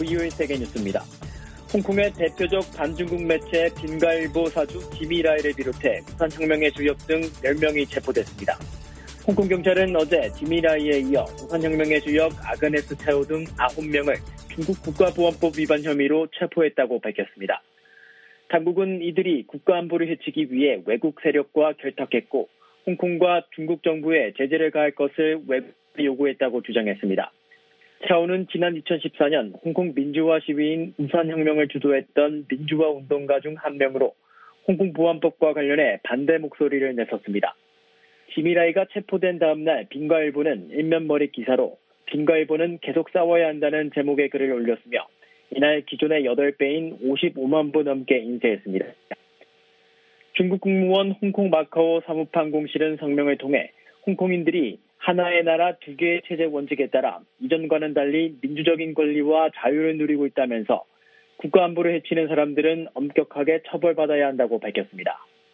VOA 세계뉴스입니다. 홍콩의 대표적 반중국 매체 빈가일보 사주 지미라이를 비롯해 우산혁명의 주역 등 10명이 체포됐습니다. 홍콩 경찰은 어제 지미라이에 이어 우산혁명의 주역 아그네스 차오 등 9명을 중국 국가보안법 위반 혐의로 체포했다고 밝혔습니다. 당국은 이들이 국가안보를 해치기 위해 외국 세력과 결탁했고 홍콩과 중국 정부에 제재를 가할 것을 외국에 요구했다고 주장했습니다. 차오는 지난 2014년 홍콩 민주화 시위인 우산혁명을 주도했던 민주화 운동가 중 한 명으로 홍콩 보안법과 관련해 반대 목소리를 내섰습니다. 지미라이가 체포된 다음 날 빈가일보는 일면머리 기사로 빈가일보는 계속 싸워야 한다는 제목의 글을 올렸으며 이날 기존의 8배인 55만 부 넘게 인쇄했습니다. 중국 국무원 홍콩 마카오 사무판공실은 성명을 통해 홍콩인들이 하나의 나라 두 개의 체제 원칙에 따라 이전과는 달리 민주적인 권리와 자유를 누리고 있다면서 국가안보를 해치는 사람들은 엄격하게 처벌받아야 한다고 밝혔습니다.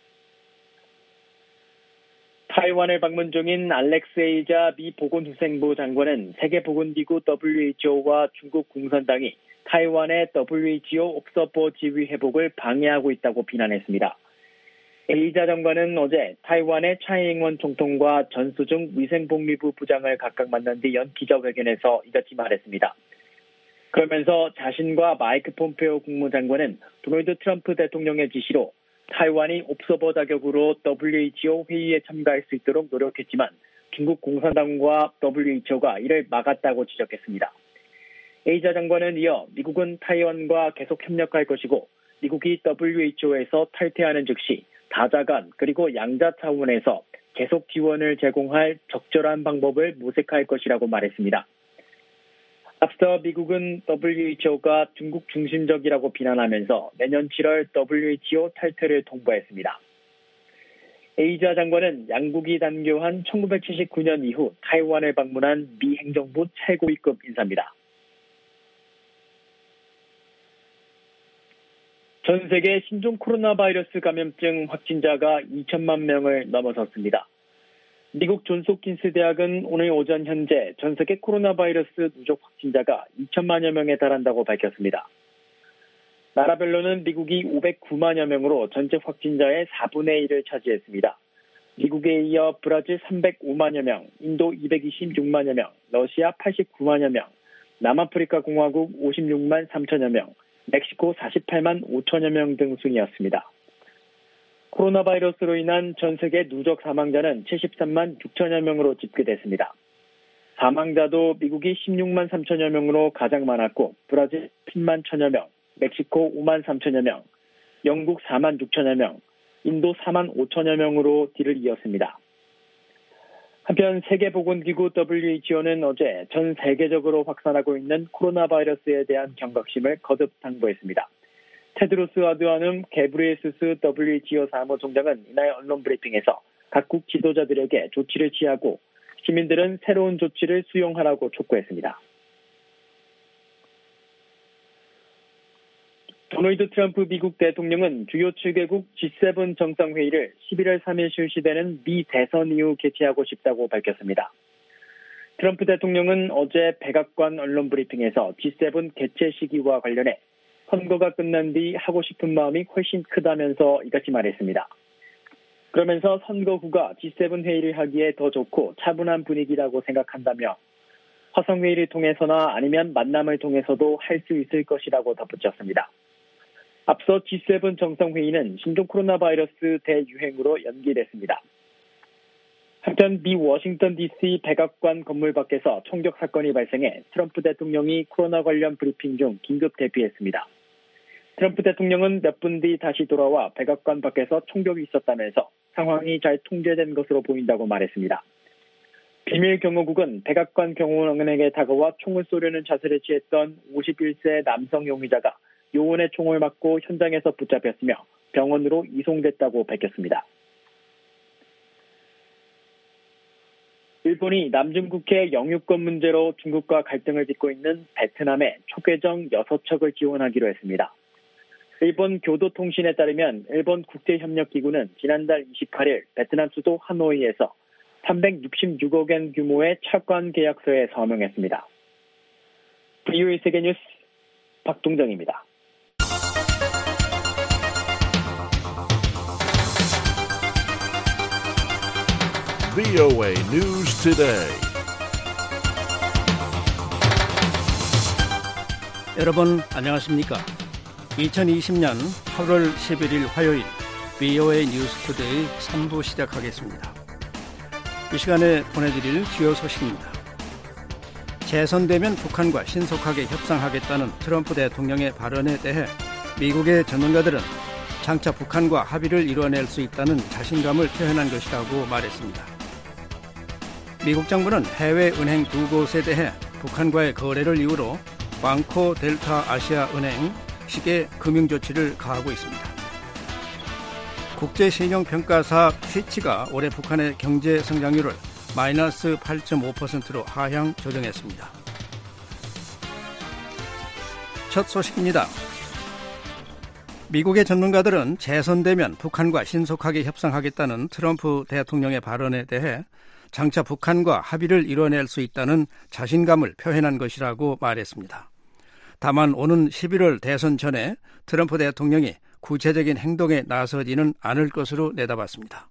타이완을 방문 중인 알렉세이자 미 보건후생부 장관은 세계보건기구 WHO와 중국 공산당이 타이완의 WHO 옵서버 지위 회복을 방해하고 있다고 비난했습니다. 에이자 장관은 어제 타이완의 차이잉원 총통과 전수중 위생복리부 부장을 각각 만난 뒤 연 기자회견에서 이같이 말했습니다. 그러면서 자신과 마이크 폼페오 국무장관은 도널드 트럼프 대통령의 지시로 타이완이 옵서버 자격으로 WHO 회의에 참가할 수 있도록 노력했지만 중국 공산당과 WHO가 이를 막았다고 지적했습니다. 에이자 장관은 이어 미국은 타이완과 계속 협력할 것이고 미국이 WHO에서 탈퇴하는 즉시 다자간 그리고 양자 차원에서 계속 지원을 제공할 적절한 방법을 모색할 것이라고 말했습니다. 앞서 미국은 WHO가 중국 중심적이라고 비난하면서 내년 7월 WHO 탈퇴를 통보했습니다. 에이자 장관은 양국이 단교한 1979년 이후 타이완을 방문한 미 행정부 최고위급 인사입니다. 전 세계 신종 코로나 바이러스 감염증 확진자가 2천만 명을 넘어섰습니다. 미국 존스홉킨스 대학은 오늘 오전 현재 전 세계 코로나 바이러스 누적 확진자가 2천만여 명에 달한다고 밝혔습니다. 나라별로는 미국이 509만여 명으로 전체 확진자의 4분의 1을 차지했습니다. 미국에 이어 브라질 305만여 명, 인도 226만여 명, 러시아 89만여 명, 남아프리카 공화국 56만 3천여 명, 멕시코 48만 5천여 명 등 순이었습니다. 코로나 바이러스로 인한 전 세계 누적 사망자는 73만 6천여 명으로 집계됐습니다. 사망자도 미국이 16만 3천여 명으로 가장 많았고 브라질 10만 1천여 명, 멕시코 5만 3천여 명, 영국 4만 6천여 명, 인도 4만 5천여 명으로 뒤를 이었습니다. 한편 세계보건기구 WHO는 어제 전 세계적으로 확산하고 있는 코로나 바이러스에 대한 경각심을 거듭 당부했습니다. 테드로스 아드하놈 게브리에수스 WHO 사무총장은 이날 언론 브리핑에서 각국 지도자들에게 조치를 취하고 시민들은 새로운 조치를 수용하라고 촉구했습니다. 도널드 트럼프 미국 대통령은 주요 7개국 G7 정상회의를 11월 3일 실시되는 미 대선 이후 개최하고 싶다고 밝혔습니다. 트럼프 대통령은 어제 백악관 언론 브리핑에서 G7 개최 시기와 관련해 선거가 끝난 뒤 하고 싶은 마음이 훨씬 크다면서 이같이 말했습니다. 그러면서 선거 후가 G7 회의를 하기에 더 좋고 차분한 분위기라고 생각한다며 화상회의를 통해서나 아니면 만남을 통해서도 할 수 있을 것이라고 덧붙였습니다. 앞서 G7 정상회의는 신종 코로나 바이러스 대유행으로 연기됐습니다. 한편 미 워싱턴 DC 백악관 건물 밖에서 총격 사건이 발생해 트럼프 대통령이 코로나 관련 브리핑 중 긴급 대피했습니다. 트럼프 대통령은 몇 분 뒤 다시 돌아와 백악관 밖에서 총격이 있었다면서 상황이 잘 통제된 것으로 보인다고 말했습니다. 비밀 경호국은 백악관 경호원에게 다가와 총을 쏘려는 자세를 취했던 51세 남성 용의자가 요원의 총을 맞고 현장에서 붙잡혔으며 병원으로 이송됐다고 밝혔습니다. 일본이 남중국해 영유권 문제로 중국과 갈등을 빚고 있는 베트남에 초계정 6척을 지원하기로 했습니다. 일본 교도통신에 따르면 일본 국제협력기구는 지난달 28일 베트남 수도 하노이에서 366억 엔 규모의 채권 계약서에 서명했습니다. VOA 세계뉴스 박동정입니다. VOA News Today. 여러분 안녕하십니까? 2020년 8월 11일 화요일 VOA 뉴스 투데이 3부 시작하겠습니다. 이 시간에 보내드릴 주요 소식입니다. 재선되면 북한과 신속하게 협상하겠다는 트럼프 대통령의 발언에 대해 미국의 전문가들은 장차 북한과 합의를 이뤄낼 수 있다는 자신감을 표현한 것이라고 말했습니다. 미국 정부는 해외 은행 두 곳에 대해 북한과의 거래를 이유로 방코 델타 아시아 은행 식의 금융 조치를 가하고 있습니다. 국제신용평가사 피치가 올해 북한의 경제 성장률을 마이너스 8.5%로 하향 조정했습니다. 첫 소식입니다. 미국의 전문가들은 재선되면 북한과 신속하게 협상하겠다는 트럼프 대통령의 발언에 대해 장차 북한과 합의를 이뤄낼 수 있다는 자신감을 표현한 것이라고 말했습니다. 다만 오는 11월 대선 전에 트럼프 대통령이 구체적인 행동에 나서지는 않을 것으로 내다봤습니다.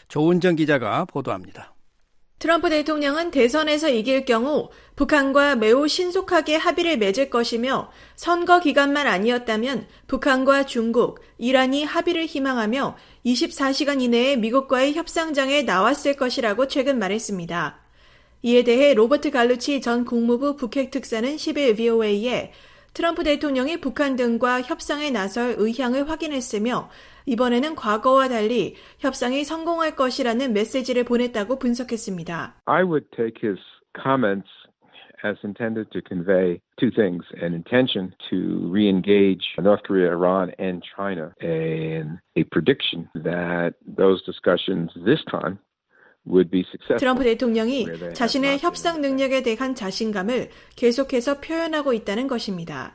조은정 기자가 보도합니다. 트럼프 대통령은 대선에서 이길 경우 북한과 매우 신속하게 합의를 맺을 것이며 선거 기간만 아니었다면 북한과 중국, 이란이 합의를 희망하며 24시간 이내에 미국과의 협상장에 나왔을 것이라고 최근 말했습니다. 이에 대해 로버트 갈루치 전 국무부 북핵 특사는 10일 VOA에 트럼프 대통령이 북한 등과 협상에 나설 의향을 확인했으며 이번에는 과거와 달리 협상이 성공할 것이라는 메시지를 보냈다고 분석했습니다. I would take his comments as intended to convey two things: an intention to re-engage North Korea, Iran, and China, and a prediction that those discussions this time would be successful. 트럼프 대통령이 자신의 협상 능력에 대한 자신감을 계속해서 표현하고 있다는 것입니다.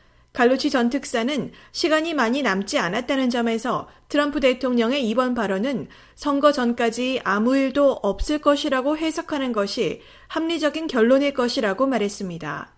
갈루치 전 특사는 시간이 많이 남지 않았다는 점에서 트럼프 대통령의 이번 발언은 선거 전까지 아무 일도 없을 것이라고 해석하는 것이 합리적인 결론일 것이라고 말했습니다.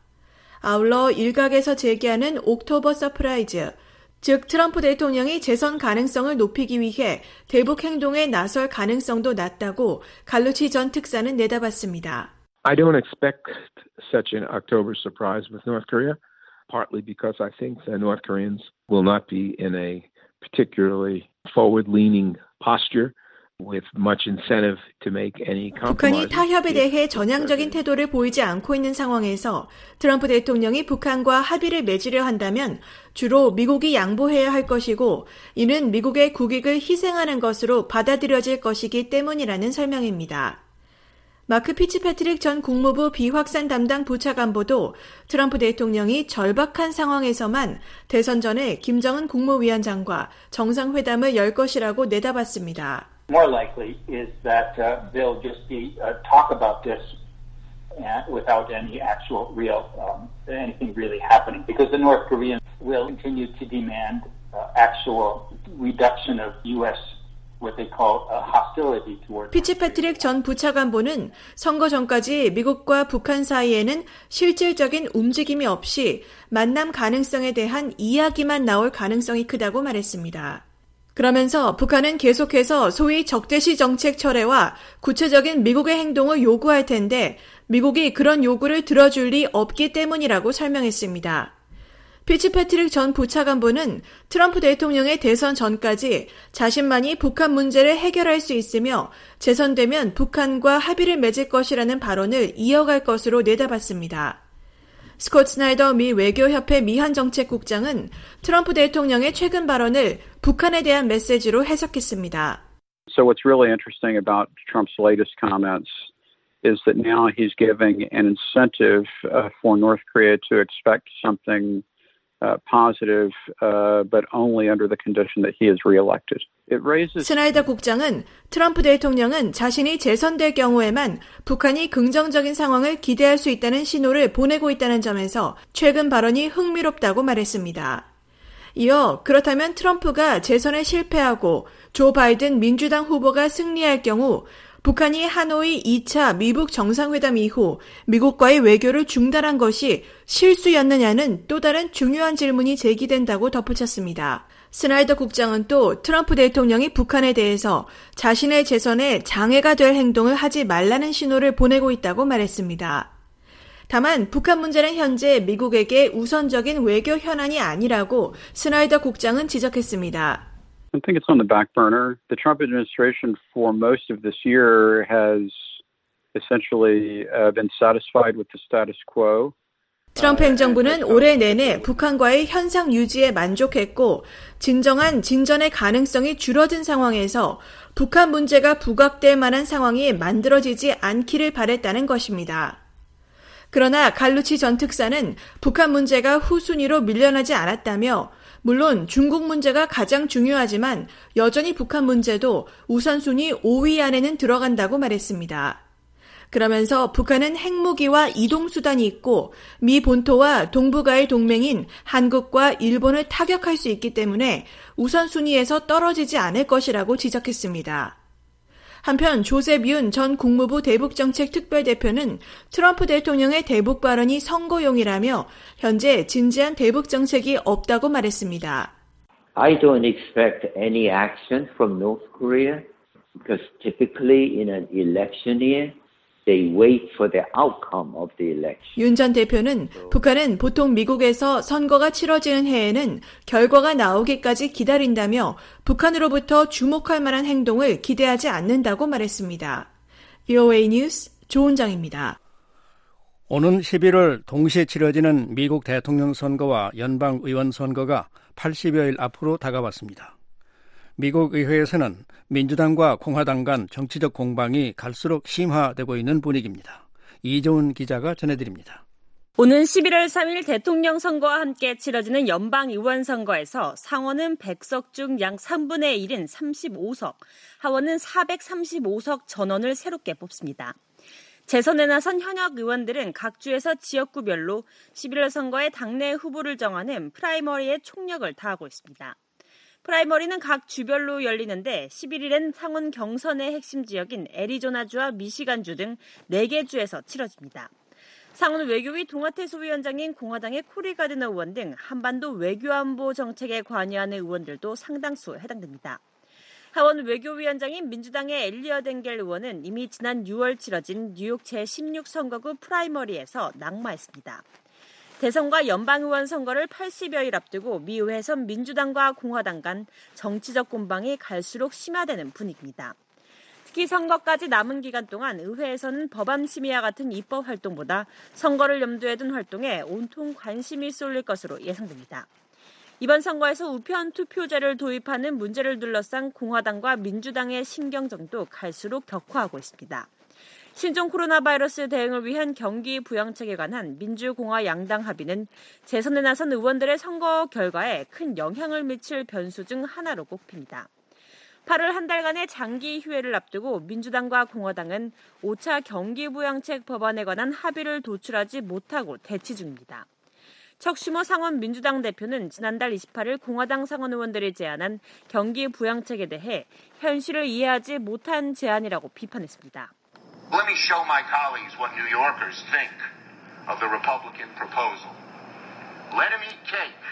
아울러 일각에서 제기하는 옥토버 서프라이즈, 즉 트럼프 대통령이 재선 가능성을 높이기 위해 대북 행동에 나설 가능성도 낮다고 갈루치 전 특사는 내다봤습니다. I don't expect such an October surprise with North Korea. Partly because I think the North Koreans will not be in a particularly forward-leaning posture with much incentive to make any compromise. 북한이 타협에 대해 전향적인 태도를 보이지 않고 있는 상황에서 트럼프 대통령이 북한과 합의를 맺으려 한다면 주로 미국이 양보해야 할 것이고 이는 미국의 국익을 희생하는 것으로 받아들여질 것이기 때문이라는 설명입니다. 마크 피츠패트릭 전 국무부 비확산 담당 부차관보도 트럼프 대통령이 절박한 상황에서만 대선 전에 김정은 국무위원장과 정상회담을 열 것이라고 내다봤습니다. More likely is that they'll just be talk about this without any actual real anything really happening because the North Koreans will continue to demand actual reduction of U.S. what they call hostility toward. 피츠패트릭 전 부차관보는 선거 전까지 미국과 북한 사이에는 실질적인 움직임이 없이 만남 가능성에 대한 이야기만 나올 가능성이 크다고 말했습니다. 그러면서 북한은 계속해서 소위 적대시 정책 철회와 구체적인 미국의 행동을 요구할 텐데 미국이 그런 요구를 들어줄 리 없기 때문이라고 설명했습니다. 피츠패트릭 전 부차관보는 트럼프 대통령의 대선 전까지 자신만이 북한 문제를 해결할 수 있으며 재선되면 북한과 합의를 맺을 것이라는 발언을 이어갈 것으로 내다봤습니다. 스콧 스나이더 미 외교협회 미한정책국장은 트럼프 대통령의 최근 발언을 북한에 대한 메시지로 해석했습니다. So what's really interesting about Trump's latest comments is that now he's giving an incentive for North Korea to expect something positive, but only under the condition that he is reelected. 스나이더 국장은 트럼프 대통령은 자신이 재선될 경우에만 북한이 긍정적인 상황을 기대할 수 있다는 신호를 보내고 있다는 점에서 최근 발언이 흥미롭다고 말했습니다. 이어 그렇다면 트럼프가 재선에 실패하고 조 바이든 민주당 후보가 승리할 경우 북한이 하노이 2차 미북 정상회담 이후 미국과의 외교를 중단한 것이 실수였느냐는 또 다른 중요한 질문이 제기된다고 덧붙였습니다. 스나이더 국장은 또 트럼프 대통령이 북한에 대해서 자신의 재선에 장애가 될 행동을 하지 말라는 신호를 보내고 있다고 말했습니다. 다만 북한 문제는 현재 미국에게 우선적인 외교 현안이 아니라고 스나이더 국장은 지적했습니다. I think it's on the back burner. The Trump administration for most of this year has essentially been satisfied with the status quo. 트럼프 행정부는 올해 내내 북한과의 현상 유지에 만족했고 진정한 진전의 가능성이 줄어든 상황에서 북한 문제가 부각될 만한 상황이 만들어지지 않기를 바랬다는 것입니다. 그러나 갈루치 전 특사는 북한 문제가 후순위로 밀려나지 않았다며 물론 중국 문제가 가장 중요하지만 여전히 북한 문제도 우선순위 5위 안에는 들어간다고 말했습니다. 그러면서 북한은 핵무기와 이동수단이 있고 미 본토와 동북아의 동맹인 한국과 일본을 타격할 수 있기 때문에 우선순위에서 떨어지지 않을 것이라고 지적했습니다. 한편 조셉 윤 전 국무부 대북정책 특별대표는 트럼프 대통령의 대북 발언이 선거용이라며 현재 진지한 대북 정책이 없다고 말했습니다. I don't expect any action from North Korea because typically in an election year they wait for the outcome of the election. 윤 전 대표는 북한은 보통 미국에서 선거가 치러지는 해에는 결과가 나오기까지 기다린다며 북한으로부터 주목할 만한 행동을 기대하지 않는다고 말했습니다. VOA 뉴스 조은정입니다. 오는 11월 동시에 치러지는 미국 대통령 선거와 연방의원 선거가 80여일 앞으로 다가왔습니다. 미국 의회에서는 민주당과 공화당 간 정치적 공방이 갈수록 심화되고 있는 분위기입니다. 이정훈 기자가 전해드립니다. 오는 11월 3일 대통령 선거와 함께 치러지는 연방의원 선거에서 상원은 100석 중 약 3분의 1인 35석, 하원은 435석 전원을 새롭게 뽑습니다. 재선에 나선 현역 의원들은 각 주에서 지역구별로 11월 선거에 당내 후보를 정하는 프라이머리에 총력을 다하고 있습니다. 프라이머리는 각 주별로 열리는데 11일엔 상원 경선의 핵심 지역인 애리조나주와 미시간주 등 4개 주에서 치러집니다. 상원 외교위 동아태 소위원장인 공화당의 코리 가드너 의원 등 한반도 외교안보 정책에 관여하는 의원들도 상당수 해당됩니다. 하원 외교위원장인 민주당의 엘리엇 엥겔 의원은 이미 지난 6월 치러진 뉴욕 제16 선거구 프라이머리에서 낙마했습니다. 대선과 연방의원 선거를 80여일 앞두고 미 의회에선 민주당과 공화당 간 정치적 공방이 갈수록 심화되는 분위기입니다. 특히 선거까지 남은 기간 동안 의회에서는 법안 심의와 같은 입법 활동보다 선거를 염두에 둔 활동에 온통 관심이 쏠릴 것으로 예상됩니다. 이번 선거에서 우편 투표제를 도입하는 문제를 둘러싼 공화당과 민주당의 신경전도 갈수록 격화하고 있습니다. 신종 코로나 바이러스 대응을 위한 경기 부양책에 관한 민주공화 양당 합의는 재선에 나선 의원들의 선거 결과에 큰 영향을 미칠 변수 중 하나로 꼽힙니다. 8월 한 달간의 장기 휴회를 앞두고 민주당과 공화당은 5차 경기 부양책 법안에 관한 합의를 도출하지 못하고 대치 중입니다. 척 슈머 상원 민주당 대표는 지난달 28일 공화당 상원 의원들이 제안한 경기 부양책에 대해 현실을 이해하지 못한 제안이라고 비판했습니다. Let me show my colleagues what New Yorkers think of the Republican proposal. Let them eat cake.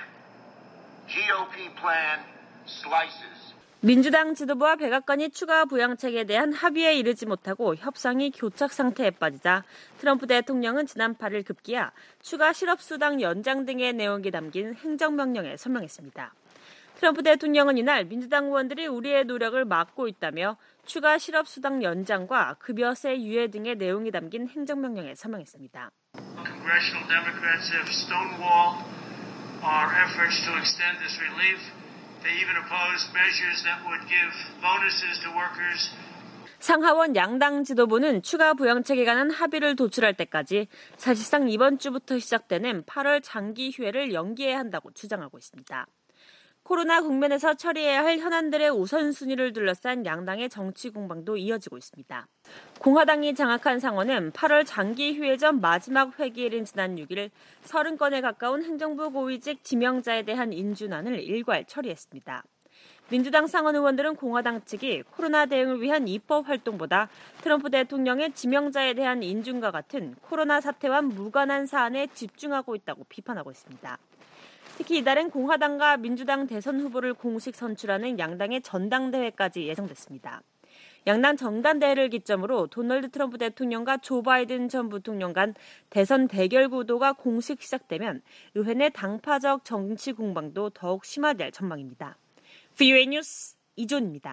GOP plan slices. 민주당 지도부와 백악관이 추가 부양책에 대한 합의에 이르지 못하고 협상이 교착 상태에 빠지자 트럼프 대통령은 지난 8일 급기야 추가 실업수당 연장 등의 내용이 담긴 행정명령에 서명했습니다. 트럼프 대통령은 이날 민주당 의원들이 우리의 노력을 막고 있다며 추가 실업수당 연장과 급여세 유예 등의 내용이 담긴 행정명령에 서명했습니다. Congressional Democrats have stonewalled our efforts to extend this relief. They even opposed measures that would give bonuses to workers. 상하원 양당 지도부는 추가 부양책에 관한 합의를 도출할 때까지 사실상 이번 주부터 시작되는 8월 장기 휴회를 연기해야 한다고 주장하고 있습니다. 코로나 국면에서 처리해야 할 현안들의 우선순위를 둘러싼 양당의 정치 공방도 이어지고 있습니다. 공화당이 장악한 상원은 8월 장기 휴회 전 마지막 회기일인 지난 6일 30건에 가까운 행정부 고위직 지명자에 대한 인준안을 일괄 처리했습니다. 민주당 상원 의원들은 공화당 측이 코로나 대응을 위한 입법 활동보다 트럼프 대통령의 지명자에 대한 인준과 같은 코로나 사태와 무관한 사안에 집중하고 있다고 비판하고 있습니다. 특히 이달엔 공화당과 민주당 대선 후보를 공식 선출하는 양당의 전당대회까지 예정됐습니다. 양당 전당대회를 기점으로 도널드 트럼프 대통령과 조 바이든 전 부통령 간 대선 대결 구도가 공식 시작되면 의회 내 당파적 정치 공방도 더욱 심화될 전망입니다. VOA 뉴스 이존입니다.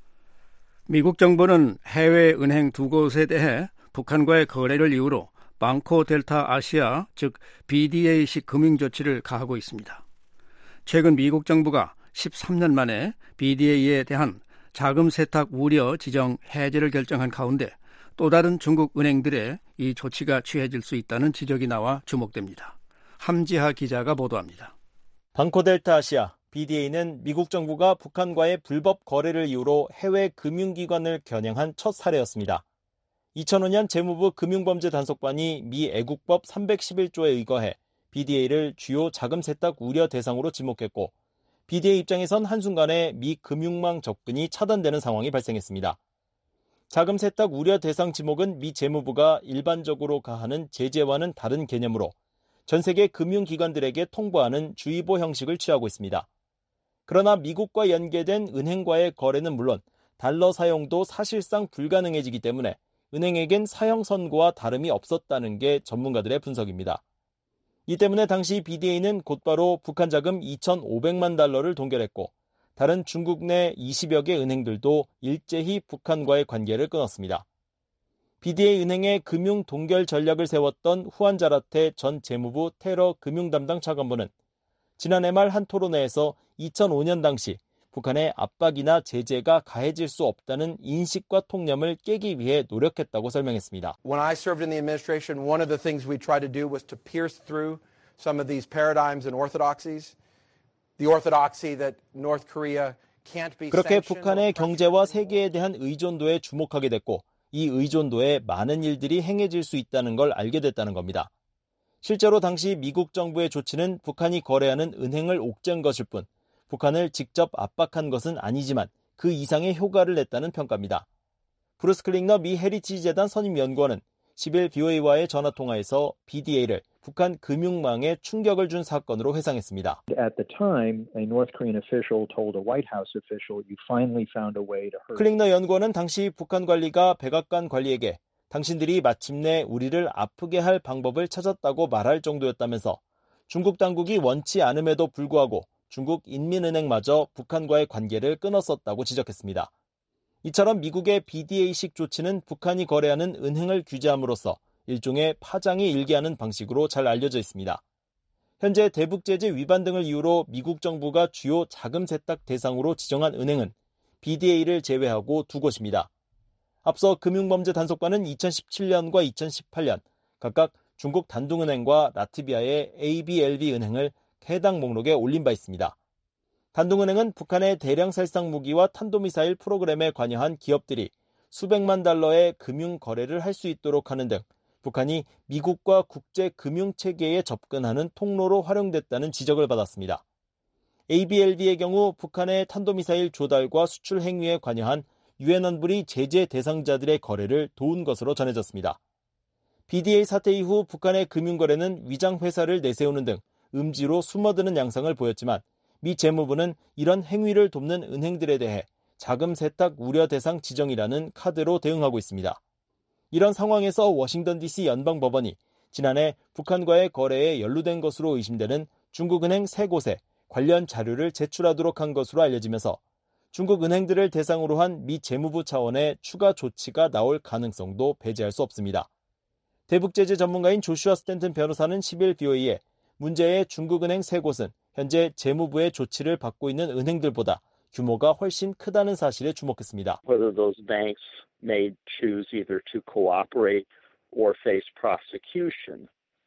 미국 정부는 해외 은행 두 곳에 대해 북한과의 거래를 이유로 방코 델타 아시아, 즉 BDA식 금융 조치를 가하고 있습니다. 최근 미국 정부가 13년 만에 BDA에 대한 자금 세탁 우려 지정 해제를 결정한 가운데 또 다른 중국 은행들의 이 조치가 취해질 수 있다는 지적이 나와 주목됩니다. 함지하 기자가 보도합니다. 방코 델타 아시아, BDA는 미국 정부가 북한과의 불법 거래를 이유로 해외 금융기관을 겨냥한 첫 사례였습니다. 2005년 재무부 금융범죄 단속반이 미 애국법 311조에 의거해 BDA를 주요 자금 세탁 우려 대상으로 지목했고 BDA 입장에선 한순간에 미 금융망 접근이 차단되는 상황이 발생했습니다. 자금 세탁 우려 대상 지목은 미 재무부가 일반적으로 가하는 제재와는 다른 개념으로 전 세계 금융기관들에게 통보하는 주의보 형식을 취하고 있습니다. 그러나 미국과 연계된 은행과의 거래는 물론 달러 사용도 사실상 불가능해지기 때문에 은행에겐 사형 선고와 다름이 없었다는 게 전문가들의 분석입니다. 이 때문에 당시 BDA는 곧바로 북한 자금 2,500만 달러를 동결했고 다른 중국 내 20여 개 은행들도 일제히 북한과의 관계를 끊었습니다. BDA 은행의 금융 동결 전략을 세웠던 후안 자라테 전 재무부 테러 금융 담당 차관보는 지난해 말 한 토론회에서 2005년 당시 북한의 압박이나 제재가 가해질 수 없다는 인식과 통념을 깨기 위해 노력했다고 설명했습니다. When I served in the administration, one of the things we tried to do was to pierce through some of these paradigms and orthodoxies. The orthodoxy that North Korea can't be 그렇게 sanctioned. 북한의 경제와 세계에 대한 의존도에 주목하게 됐고 이 의존도에 많은 일들이 행해질 수 있다는 걸 알게 됐다는 겁니다. 실제로 당시 미국 정부의 조치는 북한이 거래하는 은행을 옥죄한 것일 뿐 북한을 직접 압박한 것은 아니지만 그 이상의 효과를 냈다는 평가입니다. 브루스 클링너 미 헤리티지 재단 선임 연구원은 10일 BOA와의 전화통화에서 BDA를 북한 금융망에 충격을 준 사건으로 회상했습니다. At the time, a North Korean official told a White House official, "You finally found a way to hurt." 클링너 연구원은 당시 북한 관리가 백악관 관리에게 당신들이 마침내 우리를 아프게 할 방법을 찾았다고 말할 정도였다면서 중국 당국이 원치 않음에도 불구하고 중국 인민은행마저 북한과의 관계를 끊었었다고 지적했습니다. 이처럼 미국의 BDA식 조치는 북한이 거래하는 은행을 규제함으로써 일종의 파장이 일게 하는 방식으로 잘 알려져 있습니다. 현재 대북제재 위반 등을 이유로 미국 정부가 주요 자금 세탁 대상으로 지정한 은행은 BDA를 제외하고 두 곳입니다. 앞서 금융범죄 단속반은 2017년과 2018년 각각 중국 단둥은행과 라트비아의 ABLB 은행을 해당 목록에 올린 바 있습니다. 단둥은행은 북한의 대량 살상 무기와 탄도미사일 프로그램에 관여한 기업들이 수백만 달러의 금융 거래를 할 수 있도록 하는 등 북한이 미국과 국제 금융체계에 접근하는 통로로 활용됐다는 지적을 받았습니다. ABLB의 경우 북한의 탄도미사일 조달과 수출 행위에 관여한 유엔 안보리 제재 대상자들의 거래를 도운 것으로 전해졌습니다. BDA 사태 이후 북한의 금융거래는 위장회사를 내세우는 등 음지로 숨어드는 양상을 보였지만 미 재무부는 이런 행위를 돕는 은행들에 대해 자금 세탁 우려 대상 지정이라는 카드로 대응하고 있습니다. 이런 상황에서 워싱턴 DC 연방법원이 지난해 북한과의 거래에 연루된 것으로 의심되는 중국은행 3곳에 관련 자료를 제출하도록 한 것으로 알려지면서 중국 은행들을 대상으로 한 미 재무부 차원의 추가 조치가 나올 가능성도 배제할 수 없습니다. 대북제재 전문가인 조슈아 스탠튼 변호사는 10일 BOA에 문제의 중국은행 3곳은 현재 재무부의 조치를 받고 있는 은행들보다 규모가 훨씬 크다는 사실에 주목했습니다. Whether those banks may choose either to cooperate or face prosecution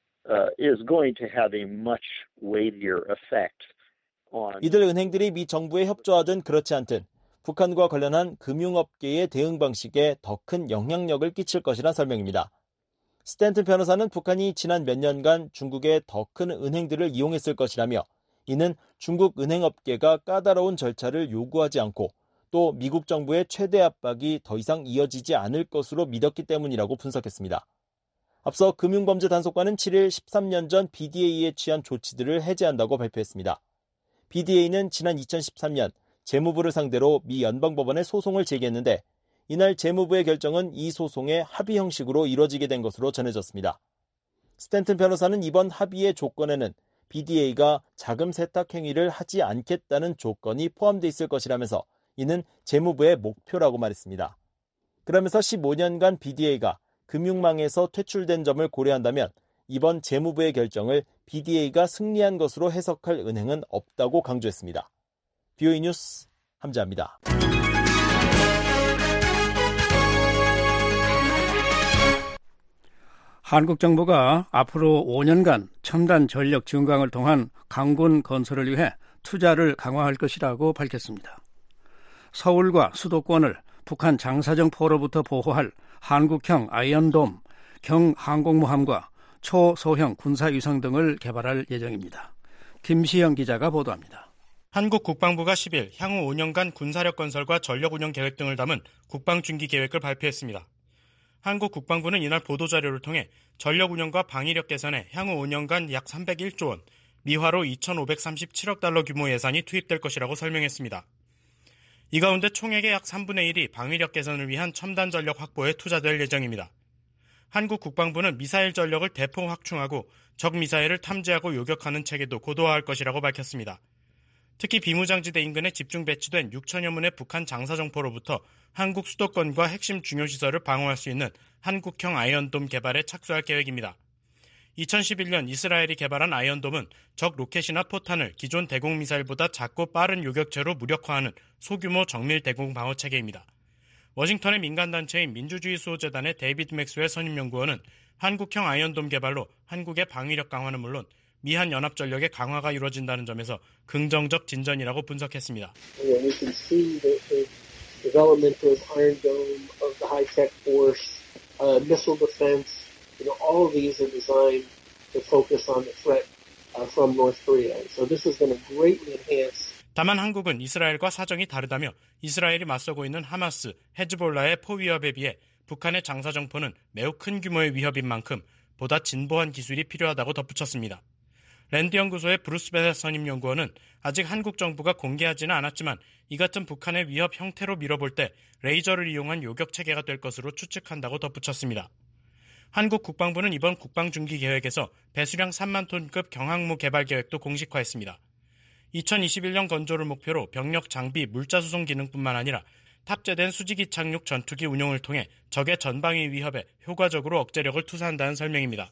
is going to have a much weightier effect on. 이들 은행들이 미 정부에 협조하든 그렇지 않든 북한과 관련한 금융업계의 대응 방식에 더 큰 영향력을 끼칠 것이란 설명입니다. 스탠튼 변호사는 북한이 지난 몇 년간 중국의 더 큰 은행들을 이용했을 것이라며 이는 중국 은행업계가 까다로운 절차를 요구하지 않고 또 미국 정부의 최대 압박이 더 이상 이어지지 않을 것으로 믿었기 때문이라고 분석했습니다. 앞서 금융범죄단속관은 7일 13년 전 BDA에 취한 조치들을 해제한다고 발표했습니다. BDA는 지난 2013년 재무부를 상대로 미 연방법원에 소송을 제기했는데 이날 재무부의 결정은 이 소송의 합의 형식으로 이뤄지게 된 것으로 전해졌습니다. 스탠튼 변호사는 이번 합의의 조건에는 BDA가 자금 세탁 행위를 하지 않겠다는 조건이 포함되어 있을 것이라면서 이는 재무부의 목표라고 말했습니다. 그러면서 15년간 BDA가 금융망에서 퇴출된 점을 고려한다면 이번 재무부의 결정을 BDA가 승리한 것으로 해석할 은행은 없다고 강조했습니다. VOA 뉴스 함자입니다. 한국 정부가 앞으로 5년간 첨단 전력 증강을 통한 강군 건설을 위해 투자를 강화할 것이라고 밝혔습니다. 서울과 수도권을 북한 장사정포로부터 보호할 한국형 아이언돔, 경항공모함과 초소형 군사위성 등을 개발할 예정입니다. 김시영 기자가 보도합니다. 한국 국방부가 10일 향후 5년간 군사력 건설과 전력 운영 계획 등을 담은 국방중기 계획을 발표했습니다. 한국 국방부는 이날 보도자료를 통해 전력 운영과 방위력 개선에 향후 5년간 약 301조 원, 미화로 2,537억 달러 규모 예산이 투입될 것이라고 설명했습니다. 이 가운데 총액의 약 3분의 1이 방위력 개선을 위한 첨단 전력 확보에 투자될 예정입니다. 한국 국방부는 미사일 전력을 대폭 확충하고 적 미사일을 탐지하고 요격하는 체계도 고도화할 것이라고 밝혔습니다. 특히 비무장지대 인근에 집중 배치된 6천여 문의 북한 장사정포로부터 한국 수도권과 핵심 중요시설을 방어할 수 있는 한국형 아이언돔 개발에 착수할 계획입니다. 2011년 이스라엘이 개발한 아이언돔은 적 로켓이나 포탄을 기존 대공미사일보다 작고 빠른 요격체로 무력화하는 소규모 정밀 대공 방어 체계입니다. 워싱턴의 민간단체인 민주주의 수호재단의 데이비드 맥스웰 선임연구원은 한국형 아이언돔 개발로 한국의 방위력 강화는 물론 미한 연합전력의 강화가 이루어진다는 점에서 긍정적 진전이라고 분석했습니다. We can see the development of Iron Dome, of the high-tech force, missile defense. All of these are designed to focus on the threat from North Korea. So this is going to greatly enhance. 다만 한국은 이스라엘과 사정이 다르다며 이스라엘이 맞서고 있는 하마스, 헤즈볼라의 포위협에 비해 북한의 장사정포는 매우 큰 규모의 위협인 만큼 보다 진보한 기술이 필요하다고 덧붙였습니다. 랜드 연구소의 브루스 베넷 선임연구원은 아직 한국 정부가 공개하지는 않았지만 이 같은 북한의 위협 형태로 밀어볼 때 레이저를 이용한 요격 체계가 될 것으로 추측한다고 덧붙였습니다. 한국 국방부는 이번 국방중기 계획에서 배수량 3만 톤급 경항모 개발 계획도 공식화했습니다. 2021년 건조를 목표로 병력 장비 물자 수송 기능뿐만 아니라 탑재된 수직이 착륙 전투기 운용을 통해 적의 전방위 위협에 효과적으로 억제력을 투사한다는 설명입니다.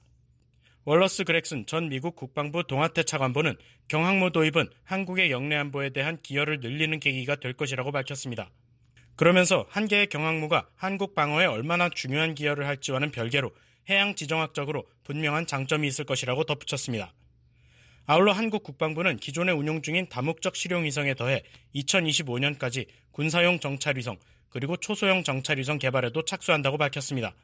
월러스 그렉슨 전 미국 국방부 동아태 차관보는 경항모 도입은 한국의 영내 안보에 대한 기여를 늘리는 계기가 될 것이라고 밝혔습니다. 그러면서 한 개의 경항모가 한국 방어에 얼마나 중요한 기여를 할지와는 별개로 해양 지정학적으로 분명한 장점이 있을 것이라고 덧붙였습니다. 아울러 한국 국방부는 기존에 운용 중인 다목적 실용위성에 더해 2025년까지 군사용 정찰위성 그리고 초소형 정찰위성 개발에도 착수한다고 밝혔습니다.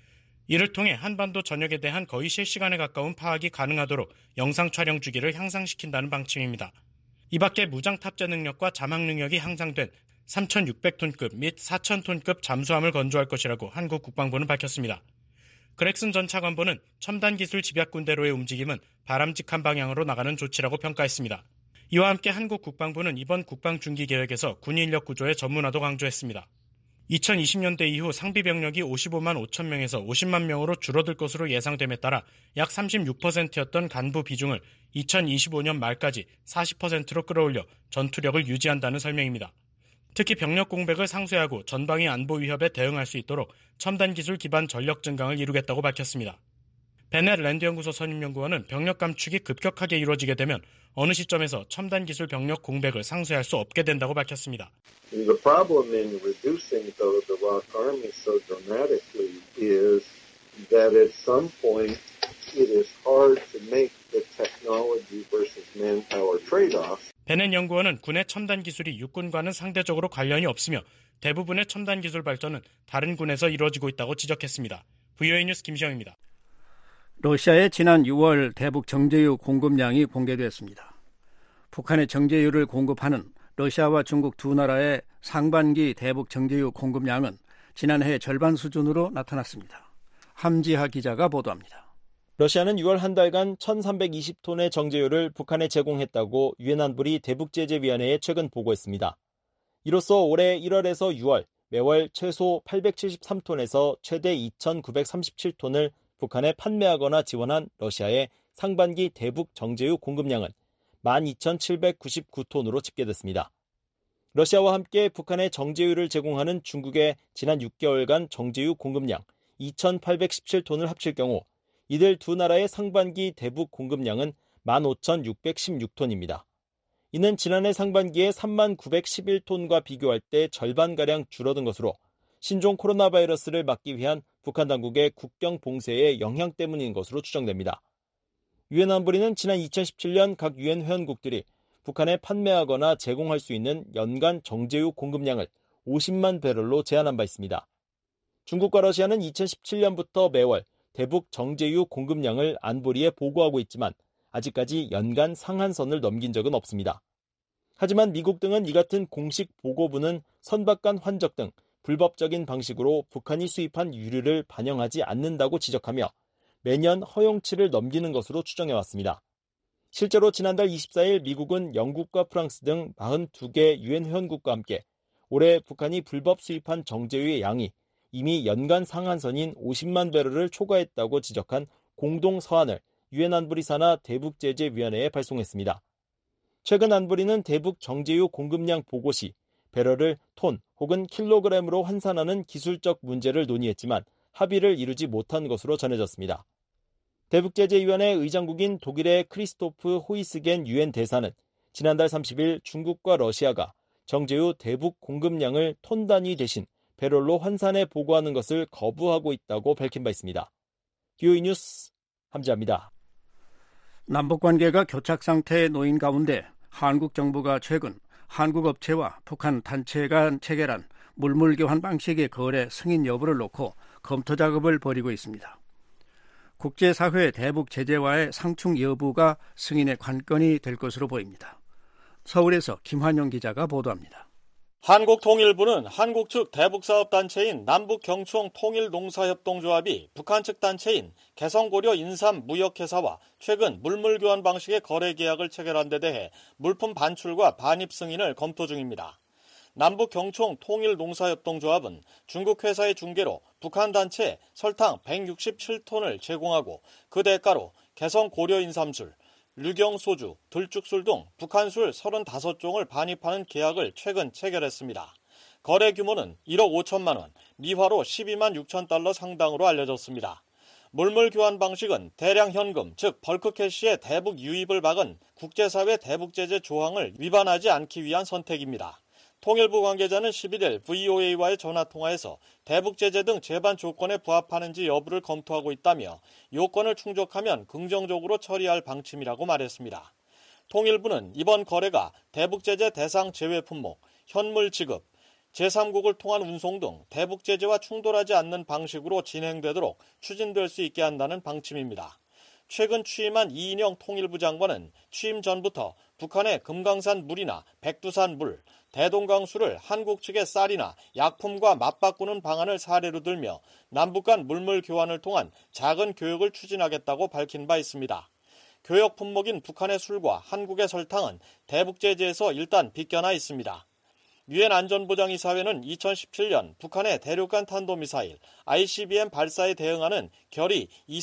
이를 통해 한반도 전역에 대한 거의 실시간에 가까운 파악이 가능하도록 영상 촬영 주기를 향상시킨다는 방침입니다. 이 밖에 무장 탑재 능력과 자막 능력이 향상된 3,600톤급 및 4,000톤급 잠수함을 건조할 것이라고 한국 국방부는 밝혔습니다. 그렉슨 전 차관보는 첨단 기술 집약군대로의 움직임은 바람직한 방향으로 나가는 조치라고 평가했습니다. 이와 함께 한국 국방부는 이번 국방중기 계획에서 군 인력 구조의 전문화도 강조했습니다. 2020년대 이후 상비 병력이 55만 5천 명에서 50만 명으로 줄어들 것으로 예상됨에 따라 약 36%였던 간부 비중을 2025년 말까지 40%로 끌어올려 전투력을 유지한다는 설명입니다. 특히 병력 공백을 상쇄하고 전방위 안보 위협에 대응할 수 있도록 첨단 기술 기반 전력 증강을 이루겠다고 밝혔습니다. 베넷 랜드 연구소 선임연구원은 병력 감축이 급격하게 이루어지게 되면 어느 시점에서 첨단 기술 병력 공백을 상쇄할 수 없게 된다고 밝혔습니다. The problem in reducing the ROK army so dramatically is that at some point it is hard to make the technology versus manpower trade-off. 베넷 연구원은 군의 첨단 기술이 육군과는 상대적으로 관련이 없으며 대부분의 첨단 기술 발전은 다른 군에서 이루어지고 있다고 지적했습니다. VOA 뉴스 김시영입니다. 러시아의 지난 6월 대북 정제유 공급량이 공개됐습니다. 북한의 정제유를 공급하는 러시아와 중국 두 나라의 상반기 대북 정제유 공급량은 지난해 절반 수준으로 나타났습니다. 함지하 기자가 보도합니다. 러시아는 6월 한 달간 1,320톤의 정제유를 북한에 제공했다고 유엔 안보리 대북제재위원회에 최근 보고했습니다. 이로써 올해 1월에서 6월 매월 최소 873톤에서 최대 2,937톤을 북한에 판매하거나 지원한 러시아의 상반기 대북 정제유 공급량은 12,799톤으로 집계됐습니다. 러시아와 함께 북한에 정제유를 제공하는 중국의 지난 6개월간 정제유 공급량 2,817톤을 합칠 경우 이들 두 나라의 상반기 대북 공급량은 15,616톤입니다. 이는 지난해 상반기에 3911톤과 비교할 때 절반가량 줄어든 것으로 신종 코로나 바이러스를 막기 위한 북한 당국의 국경 봉쇄의 영향 때문인 것으로 추정됩니다. 유엔 안보리는 지난 2017년 각 유엔 회원국들이 북한에 판매하거나 제공할 수 있는 연간 정제유 공급량을 50만 배럴로 제한한 바 있습니다. 중국과 러시아는 2017년부터 매월 대북 정제유 공급량을 안보리에 보고하고 있지만 아직까지 연간 상한선을 넘긴 적은 없습니다. 하지만 미국 등은 이 같은 공식 보고부는 선박간 환적 등 불법적인 방식으로 북한이 수입한 유류를 반영하지 않는다고 지적하며 매년 허용치를 넘기는 것으로 추정해왔습니다. 실제로 지난달 24일 미국은 영국과 프랑스 등 42개 유엔 회원국과 함께 올해 북한이 불법 수입한 정제유의 양이 이미 연간 상한선인 50만 배럴을 초과했다고 지적한 공동 서한을 유엔 안보리 산하 대북제재위원회에 발송했습니다. 최근 안보리는 대북 정제유 공급량 보고 시 배럴을 톤 혹은 킬로그램으로 환산하는 기술적 문제를 논의했지만 합의를 이루지 못한 것으로 전해졌습니다. 대북제재위원회 의장국인 독일의 크리스토프 호이스겐 유엔 대사는 지난달 30일 중국과 러시아가 정제유 대북 공급량을 톤 단위 대신 배럴로 환산해 보고하는 것을 거부하고 있다고 밝힌 바 있습니다. VOA 뉴스 함지아입니다. 남북관계가 교착 상태에 놓인 가운데 한국 정부가 최근 한국 업체와 북한 단체 간 체결한 물물교환 방식의 거래 승인 여부를 놓고 검토 작업을 벌이고 있습니다. 국제사회 대북 제재와의 상충 여부가 승인의 관건이 될 것으로 보입니다. 서울에서 김환영 기자가 보도합니다. 한국통일부는 한국 측 대북사업단체인 남북경충통일농사협동조합이 북한 측 단체인 개성고려 인삼무역회사와 최근 물물교환 방식의 거래 계약을 체결한 데 대해 물품 반출과 반입 승인을 검토 중입니다. 남북경충통일농사협동조합은 중국 회사의 중개로 북한 단체에 설탕 167톤을 제공하고 그 대가로 개성고려인삼술, 류경소주, 들쭉술 등 북한술 35종을 반입하는 계약을 최근 체결했습니다. 거래 규모는 1억 5천만 원, 미화로 12만 6천 달러 상당으로 알려졌습니다. 물물 교환 방식은 대량 현금, 즉 벌크캐시의 대북 유입을 막은 국제사회 대북제재 조항을 위반하지 않기 위한 선택입니다. 통일부 관계자는 11일 VOA와의 전화통화에서 대북제재 등 제반 조건에 부합하는지 여부를 검토하고 있다며 요건을 충족하면 긍정적으로 처리할 방침이라고 말했습니다. 통일부는 이번 거래가 대북제재 대상 제외 품목, 현물 지급, 제3국을 통한 운송 등 대북제재와 충돌하지 않는 방식으로 진행되도록 추진될 수 있게 한다는 방침입니다. 최근 취임한 이인영 통일부 장관은 취임 전부터 북한의 금강산 물이나 백두산 물, 대동강수를 한국 측의 쌀이나 약품과 맞바꾸는 방안을 사례로 들며 남북 간 물물 교환을 통한 작은 교역을 추진하겠다고 밝힌 바 있습니다. 교역 품목인 북한의 술과 한국의 설탕은 대북제재에서 일단 비껴나 있습니다. 유엔 안전보장이사회는 2017년 북한의 대륙간 탄도미사일 ICBM 발사에 대응하는 결의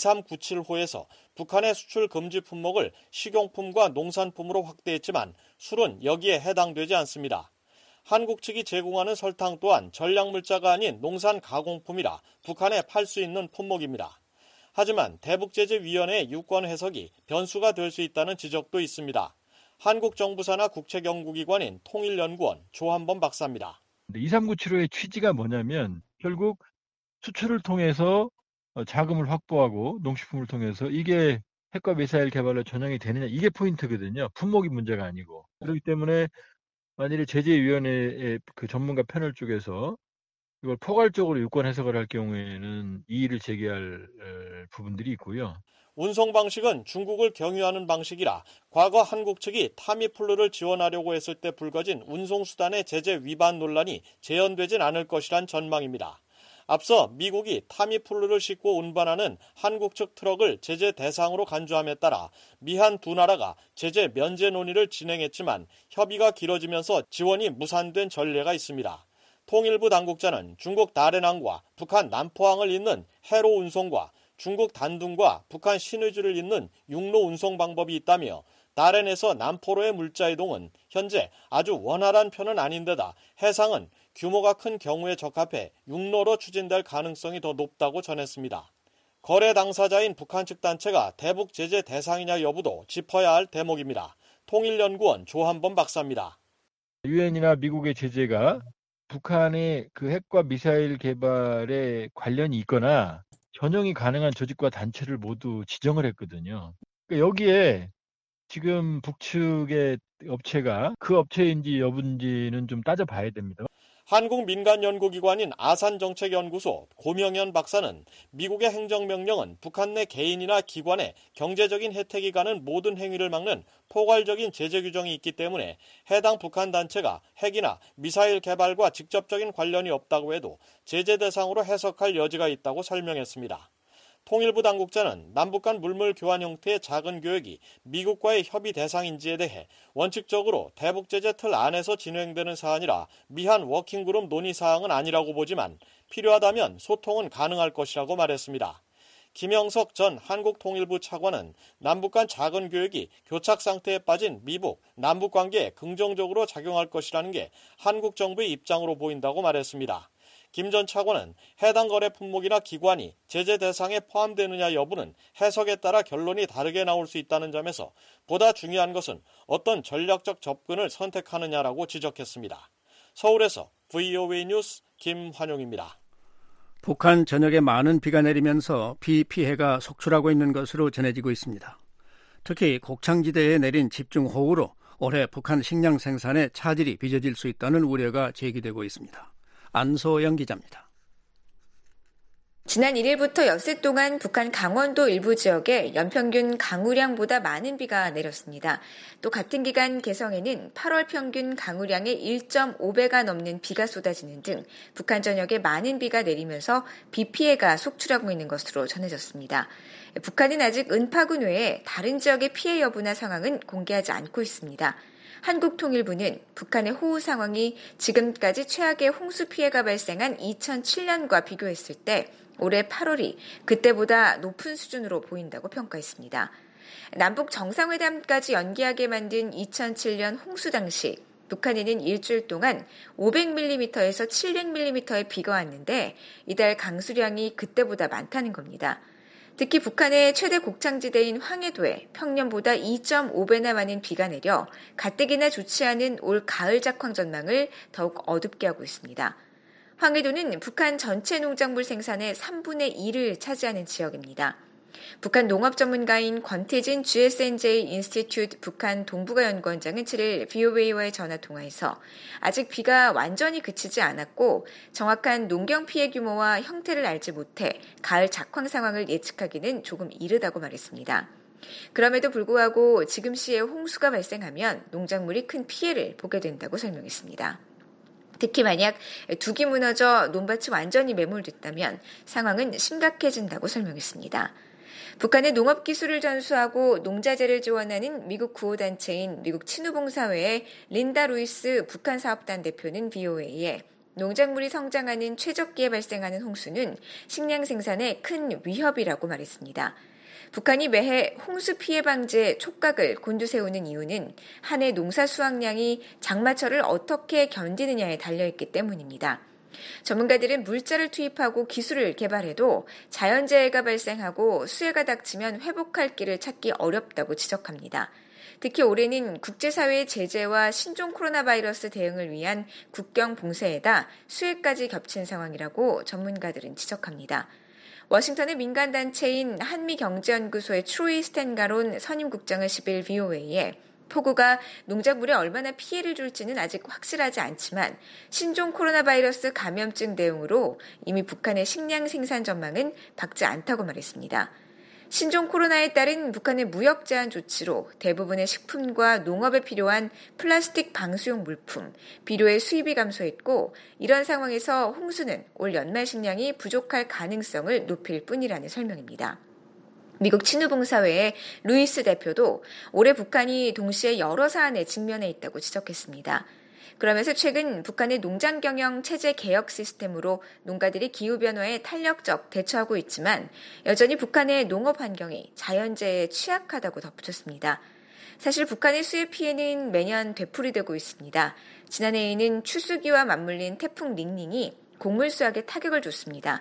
2397호에서 북한의 수출 금지 품목을 식용품과 농산품으로 확대했지만 술은 여기에 해당되지 않습니다. 한국 측이 제공하는 설탕 또한 전략물자가 아닌 농산 가공품이라 북한에 팔 수 있는 품목입니다. 하지만 대북제재위원회의 유권 해석이 변수가 될 수 있다는 지적도 있습니다. 한국 정부 산하 국책연구기관인 통일연구원 조한범 박사입니다. 2397호의 취지가 뭐냐면 결국 수출을 통해서 자금을 확보하고 농식품을 통해서 이게 핵과 미사일 개발로 전형이 되느냐 이게 포인트거든요. 품목이 문제가 아니고. 그렇기 때문에 만일에 제재위원회의 그 전문가 패널 쪽에서 이걸 포괄적으로 유권 해석을 할 경우에는 이의를 제기할 부분들이 있고요. 운송 방식은 중국을 경유하는 방식이라 과거 한국 측이 타미플루를 지원하려고 했을 때 불거진 운송수단의 제재 위반 논란이 재현되진 않을 것이란 전망입니다. 앞서 미국이 타미플루를 싣고 운반하는 한국 측 트럭을 제재 대상으로 간주함에 따라 미한 두 나라가 제재 면제 논의를 진행했지만 협의가 길어지면서 지원이 무산된 전례가 있습니다. 통일부 당국자는 중국 다롄항과 북한 남포항을 잇는 해로 운송과 중국 단둥과 북한 신의주를 잇는 육로 운송 방법이 있다며 다롄에서 남포로의 물자 이동은 현재 아주 원활한 편은 아닌데다 해상은 규모가 큰 경우에 적합해 육로로 추진될 가능성이 더 높다고 전했습니다. 거래 당사자인 북한 측 단체가 대북 제재 대상이냐 여부도 짚어야 할 대목입니다. 통일연구원 조한범 박사입니다. 유엔이나 미국의 제재가 북한의 그 핵과 미사일 개발에 관련이 있거나 전용이 가능한 조직과 단체를 모두 지정을 했거든요. 그러니까 여기에 지금 북측의 업체가 그 업체인지 여부인지는 좀 따져봐야 됩니다. 한국 민간연구기관인 아산정책연구소 고명현 박사는 미국의 행정명령은 북한 내 개인이나 기관에 경제적인 혜택이 가는 모든 행위를 막는 포괄적인 제재 규정이 있기 때문에 해당 북한 단체가 핵이나 미사일 개발과 직접적인 관련이 없다고 해도 제재 대상으로 해석할 여지가 있다고 설명했습니다. 통일부 당국자는 남북 간 물물 교환 형태의 작은 교역이 미국과의 협의 대상인지에 대해 원칙적으로 대북 제재 틀 안에서 진행되는 사안이라 미한 워킹그룹 논의 사항은 아니라고 보지만 필요하다면 소통은 가능할 것이라고 말했습니다. 김영석 전 한국통일부 차관은 남북 간 작은 교역이 교착 상태에 빠진 미북, 남북 관계에 긍정적으로 작용할 것이라는 게 한국 정부의 입장으로 보인다고 말했습니다. 김 전 차관은 해당 거래 품목이나 기관이 제재 대상에 포함되느냐 여부는 해석에 따라 결론이 다르게 나올 수 있다는 점에서 보다 중요한 것은 어떤 전략적 접근을 선택하느냐라고 지적했습니다. 서울에서 VOA 뉴스 김환용입니다. 북한 전역에 많은 비가 내리면서 비 피해가 속출하고 있는 것으로 전해지고 있습니다. 특히 곡창지대에 내린 집중호우로 올해 북한 식량 생산에 차질이 빚어질 수 있다는 우려가 제기되고 있습니다. 안소영 기자입니다. 지난 1일부터 엿새 동안 북한 강원도 일부 지역에 연평균 강우량보다 많은 비가 내렸습니다. 또 같은 기간 개성에는 8월 평균 강우량의 1.5배가 넘는 비가 쏟아지는 등 북한 전역에 많은 비가 내리면서 비 피해가 속출하고 있는 것으로 전해졌습니다. 북한은 아직 은파군 외에 다른 지역의 피해 여부나 상황은 공개하지 않고 있습니다. 한국통일부는 북한의 호우 상황이 지금까지 최악의 홍수 피해가 발생한 2007년과 비교했을 때 올해 8월이 그때보다 높은 수준으로 보인다고 평가했습니다. 남북 정상회담까지 연기하게 만든 2007년 홍수 당시 북한에는 일주일 동안 500mm에서 700mm의 비가 왔는데 이달 강수량이 그때보다 많다는 겁니다. 특히 북한의 최대 곡창지대인 황해도에 평년보다 2.5배나 많은 비가 내려 가뜩이나 좋지 않은 올 가을 작황 전망을 더욱 어둡게 하고 있습니다. 황해도는 북한 전체 농작물 생산의 3분의 1을 차지하는 지역입니다. 북한 농업 전문가인 권태진 GSNJ 인스티튜트 북한 동북아 연구원장은 7일 VOA와의 전화통화에서 아직 비가 완전히 그치지 않았고 정확한 농경 피해 규모와 형태를 알지 못해 가을 작황 상황을 예측하기는 조금 이르다고 말했습니다. 그럼에도 불구하고 지금 시에 홍수가 발생하면 농작물이 큰 피해를 보게 된다고 설명했습니다. 특히 만약 둑이 무너져 논밭이 완전히 매몰됐다면 상황은 심각해진다고 설명했습니다. 북한의 농업기술을 전수하고 농자재를 지원하는 미국 구호단체인 미국 친우봉사회의 린다 루이스 북한 사업단 대표는 VOA에 농작물이 성장하는 최적기에 발생하는 홍수는 식량 생산에 큰 위협이라고 말했습니다. 북한이 매해 홍수 피해 방지에 촉각을 곤두세우는 이유는 한 해 농사 수확량이 장마철을 어떻게 견디느냐에 달려있기 때문입니다. 전문가들은 물자를 투입하고 기술을 개발해도 자연재해가 발생하고 수해가 닥치면 회복할 길을 찾기 어렵다고 지적합니다. 특히 올해는 국제사회의 제재와 신종 코로나 바이러스 대응을 위한 국경 봉쇄에다 수해까지 겹친 상황이라고 전문가들은 지적합니다. 워싱턴의 민간단체인 한미경제연구소의 트로이 스탠가론 선임국장은 10일 VOA에 폭우가 농작물에 얼마나 피해를 줄지는 아직 확실하지 않지만 신종 코로나 바이러스 감염증 대응으로 이미 북한의 식량 생산 전망은 밝지 않다고 말했습니다. 신종 코로나에 따른 북한의 무역 제한 조치로 대부분의 식품과 농업에 필요한 플라스틱 방수용 물품, 비료의 수입이 감소했고 이런 상황에서 홍수는 올 연말 식량이 부족할 가능성을 높일 뿐이라는 설명입니다. 미국 친후봉사회의 루이스 대표도 올해 북한이 동시에 여러 사안에 직면해 있다고 지적했습니다. 그러면서 최근 북한의 농장 경영 체제 개혁 시스템으로 농가들이 기후변화에 탄력적 대처하고 있지만 여전히 북한의 농업 환경이 자연재해에 취약하다고 덧붙였습니다. 사실 북한의 수해 피해는 매년 되풀이되고 있습니다. 지난해에는 추수기와 맞물린 태풍 닝닝이 곡물 수확에 타격을 줬습니다.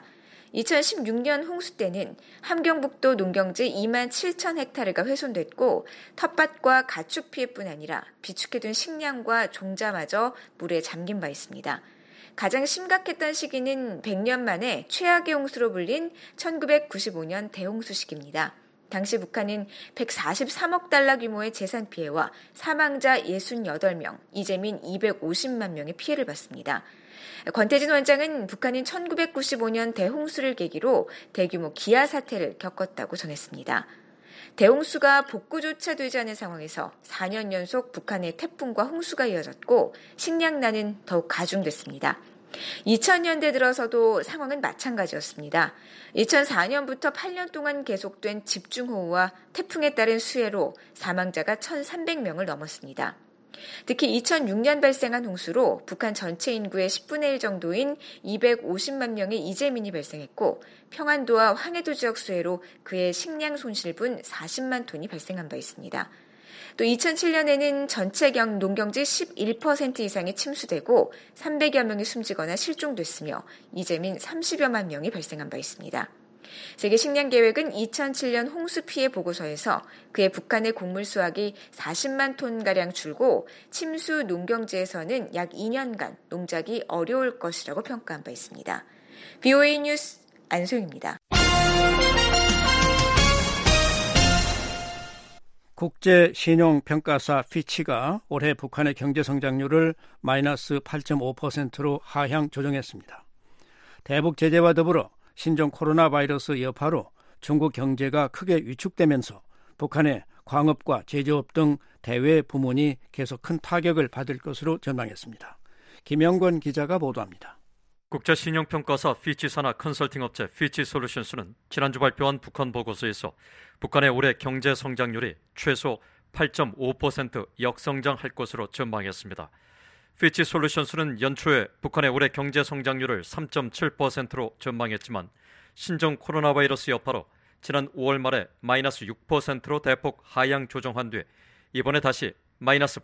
2016년 홍수 때는 함경북도 농경지 2만 7천 헥타르가 훼손됐고 텃밭과 가축 피해뿐 아니라 비축해둔 식량과 종자마저 물에 잠긴 바 있습니다. 가장 심각했던 시기는 100년 만에 최악의 홍수로 불린 1995년 대홍수 시기입니다. 당시 북한은 143억 달러 규모의 재산 피해와 사망자 68명, 이재민 250만 명의 피해를 봤습니다. 권태진 원장은 북한은 1995년 대홍수를 계기로 대규모 기아 사태를 겪었다고 전했습니다. 대홍수가 복구조차 되지 않은 상황에서 4년 연속 북한의 태풍과 홍수가 이어졌고 식량난은 더욱 가중됐습니다. 2000년대 들어서도 상황은 마찬가지였습니다. 2004년부터 8년 동안 계속된 집중호우와 태풍에 따른 수해로 사망자가 1,300명을 넘었습니다. 특히 2006년 발생한 홍수로 북한 전체 인구의 10분의 1 정도인 250만 명의 이재민이 발생했고 평안도와 황해도 지역 수해로 그의 식량 손실분 40만 톤이 발생한 바 있습니다. 또 2007년에는 전체 농경지 11% 이상이 침수되고 300여 명이 숨지거나 실종됐으며 이재민 30여만 명이 발생한 바 있습니다. 세계식량계획은 2007년 홍수 피해 보고서에서 그해 북한의 곡물 수확이 40만 톤가량 줄고 침수 농경지에서는 약 2년간 농작이 어려울 것이라고 평가한 바 있습니다. VOA 뉴스 안소영입니다. 국제신용평가사 피치가 올해 북한의 경제성장률을 마이너스 8.5%로 하향 조정했습니다. 대북 제재와 더불어 신종 코로나 바이러스 여파로 중국 경제가 크게 위축되면서 북한의 광업과 제조업 등 대외 부문이 계속 큰 타격을 받을 것으로 전망했습니다. 김영권 기자가 보도합니다. 국제신용평가사 피치 산하 컨설팅 업체 피치 솔루션스는 지난주 발표한 북한 보고서에서 북한의 올해 경제 성장률이 최소 8.5% 역성장할 것으로 전망했습니다. 피치 솔루션스는 연초에 북한의 올해 경제 성장률을 3.7%로 전망했지만 신종 코로나 바이러스 여파로 지난 5월 말에 마이너스 6%로 대폭 하향 조정한 뒤 이번에 다시 마이너스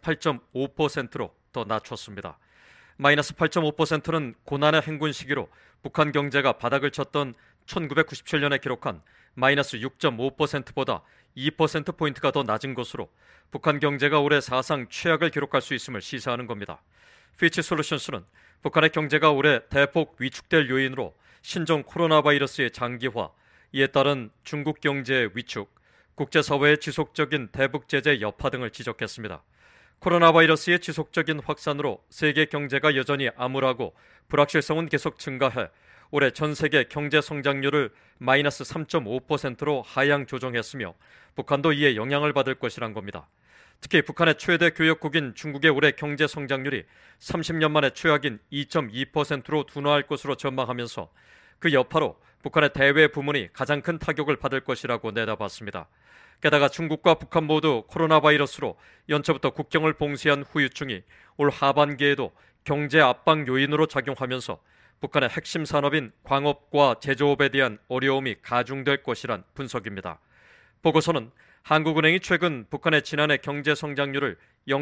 8.5%로 더 낮췄습니다. 마이너스 8.5%는 고난의 행군 시기로 북한 경제가 바닥을 쳤던 1997년에 기록한 마이너스 6.5%보다 2%포인트가 더 낮은 것으로 북한 경제가 올해 사상 최악을 기록할 수 있음을 시사하는 겁니다. 피치 솔루션스는 북한의 경제가 올해 대폭 위축될 요인으로 신종 코로나 바이러스의 장기화, 이에 따른 중국 경제의 위축, 국제사회의 지속적인 대북 제재 여파 등을 지적했습니다. 코로나 바이러스의 지속적인 확산으로 세계 경제가 여전히 암울하고 불확실성은 계속 증가해 올해 전 세계 경제 성장률을 마이너스 3.5%로 하향 조정했으며 북한도 이에 영향을 받을 것이란 겁니다. 특히 북한의 최대 교역국인 중국의 올해 경제 성장률이 30년 만에 최악인 2.2%로 둔화할 것으로 전망하면서 그 여파로 북한의 대외 부문이 가장 큰 타격을 받을 것이라고 내다봤습니다. 게다가 중국과 북한 모두 코로나 바이러스로 연초부터 국경을 봉쇄한 후유증이 올 하반기에도 경제 압박 요인으로 작용하면서 북한의 핵심 산업인 광업과 제조업에 대한 어려움이 가중될 것이란 분석입니다. 보고서는 한국은행이 최근 북한의 지난해 경제 성장률을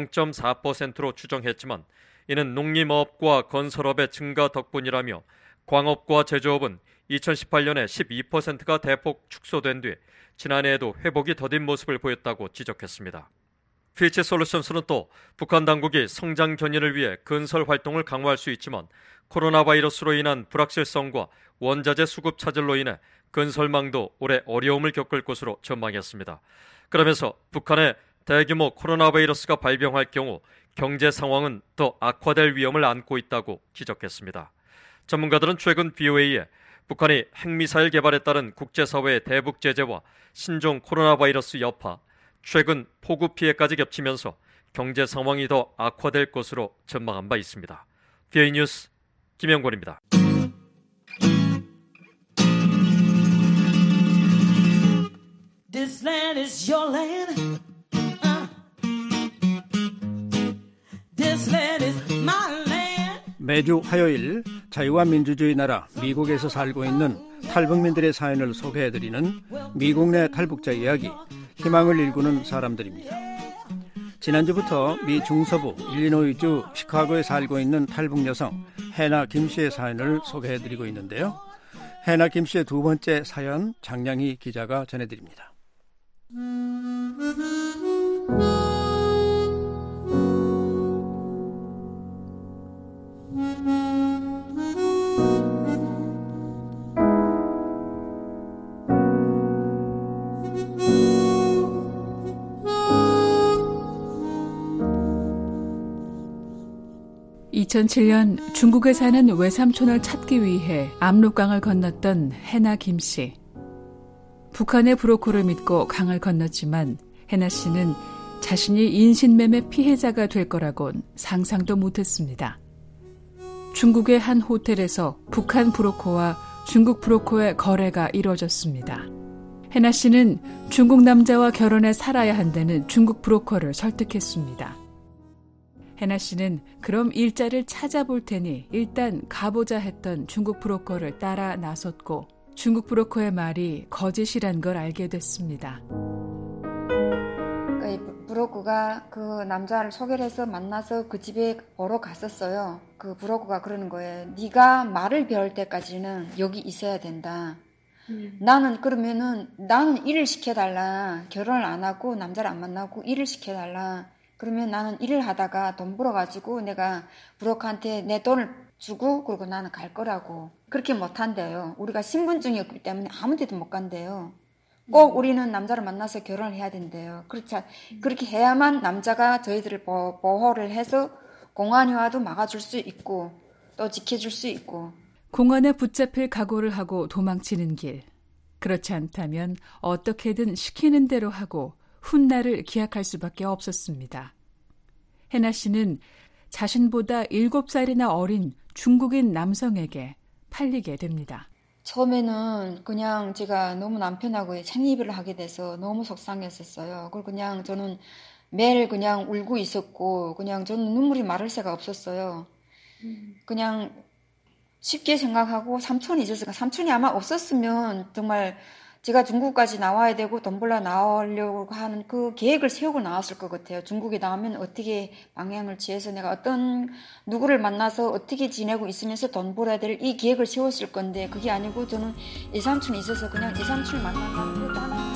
0.4%로 추정했지만 이는 농림업과 건설업의 증가 덕분이라며 광업과 제조업은 2018년에 12%가 대폭 축소된 뒤 지난해에도 회복이 더딘 모습을 보였다고 지적했습니다. 피치 솔루션스는 또 북한 당국이 성장 견인을 위해 건설 활동을 강화할 수 있지만 코로나 바이러스로 인한 불확실성과 원자재 수급 차질로 인해 건설망도 올해 어려움을 겪을 것으로 전망했습니다. 그러면서 북한의 대규모 코로나 바이러스가 발병할 경우 경제 상황은 더 악화될 위험을 안고 있다고 지적했습니다. 전문가들은 최근 BOA에 북한이 핵미사일 개발에 따른 국제사회의 대북 제재와 신종 코로나 바이러스 여파, 최근 폭우 피해까지 겹치면서 경제 상황이 더 악화될 것으로 전망한 바 있습니다. VOA 뉴스 김영권입니다. This land is your land. This land is my land. 매주 화요일 자유와 민주주의 나라 미국에서 살고 있는 탈북민들의 사연을 소개해드리는 미국 내 탈북자 이야기, 희망을 일구는 사람들입니다. 지난주부터 미 중서부 일리노이주 시카고에 살고 있는 탈북 여성 해나 김씨의 사연을 소개해드리고 있는데요. 해나 김씨의 두 번째 사연 장량희 기자가 전해드립니다. 2007년 중국에 사는 외삼촌을 찾기 위해 압록강을 건넜던 해나 김씨. 북한의 브로커를 믿고 강을 건넜지만 해나 씨는 자신이 인신매매 피해자가 될 거라곤 상상도 못했습니다. 중국의 한 호텔에서 북한 브로커와 중국 브로커의 거래가 이루어졌습니다. 해나 씨는 중국 남자와 결혼해 살아야 한다는 중국 브로커를 설득했습니다. 해나 씨는 그럼 일자를 찾아볼 테니 일단 가보자 했던 중국 브로커를 따라 나섰고 중국 브로커의 말이 거짓이란 걸 알게 됐습니다. 브로커가 그 남자를 소개를 해서 만나서 그 집에 보러 갔었어요. 그 브로커가 그러는 거예요. 네가 말을 배울 때까지는 여기 있어야 된다. 나는 그러면은 나는 일을 시켜달라. 결혼을 안 하고 남자를 안 만나고 일을 시켜달라. 그러면 나는 일을 하다가 돈 벌어가지고 내가 브로커한테 내 돈을 주고 그리고 나는 갈 거라고. 그렇게 못한대요. 우리가 신분증이 없기 때문에 아무 데도 못 간대요. 꼭 우리는 남자를 만나서 결혼을 해야 된대요. 그렇게 해야만 남자가 저희들을 보호를 해서 공안이 와도 막아줄 수 있고 또 지켜줄 수 있고. 공안에 붙잡힐 각오를 하고 도망치는 길. 그렇지 않다면 어떻게든 시키는 대로 하고 훗날을 기약할 수밖에 없었습니다. 해나 씨는 자신보다 7살이나 어린 중국인 남성에게 팔리게 됩니다. 처음에는 그냥 제가 너무 남편하고 창립을 하게 돼서 너무 속상했었어요. 그리고 그냥 저는 매일 그냥 울고 있었고 그냥 저는 눈물이 마를 새가 없었어요. 그냥 쉽게 생각하고 삼촌이 있었으니까 삼촌이 아마 없었으면 정말 제가 중국까지 나와야 되고 돈 벌러 나오려고 하는 그 계획을 세우고 나왔을 것 같아요. 중국에 나오면 어떻게 방향을 취해서 내가 어떤 누구를 만나서 어떻게 지내고 있으면서 돈 벌어야 될 이 계획을 세웠을 건데 그게 아니고 저는 이 삼촌이 있어서 그냥 이 삼촌을 만난다고 그랬다는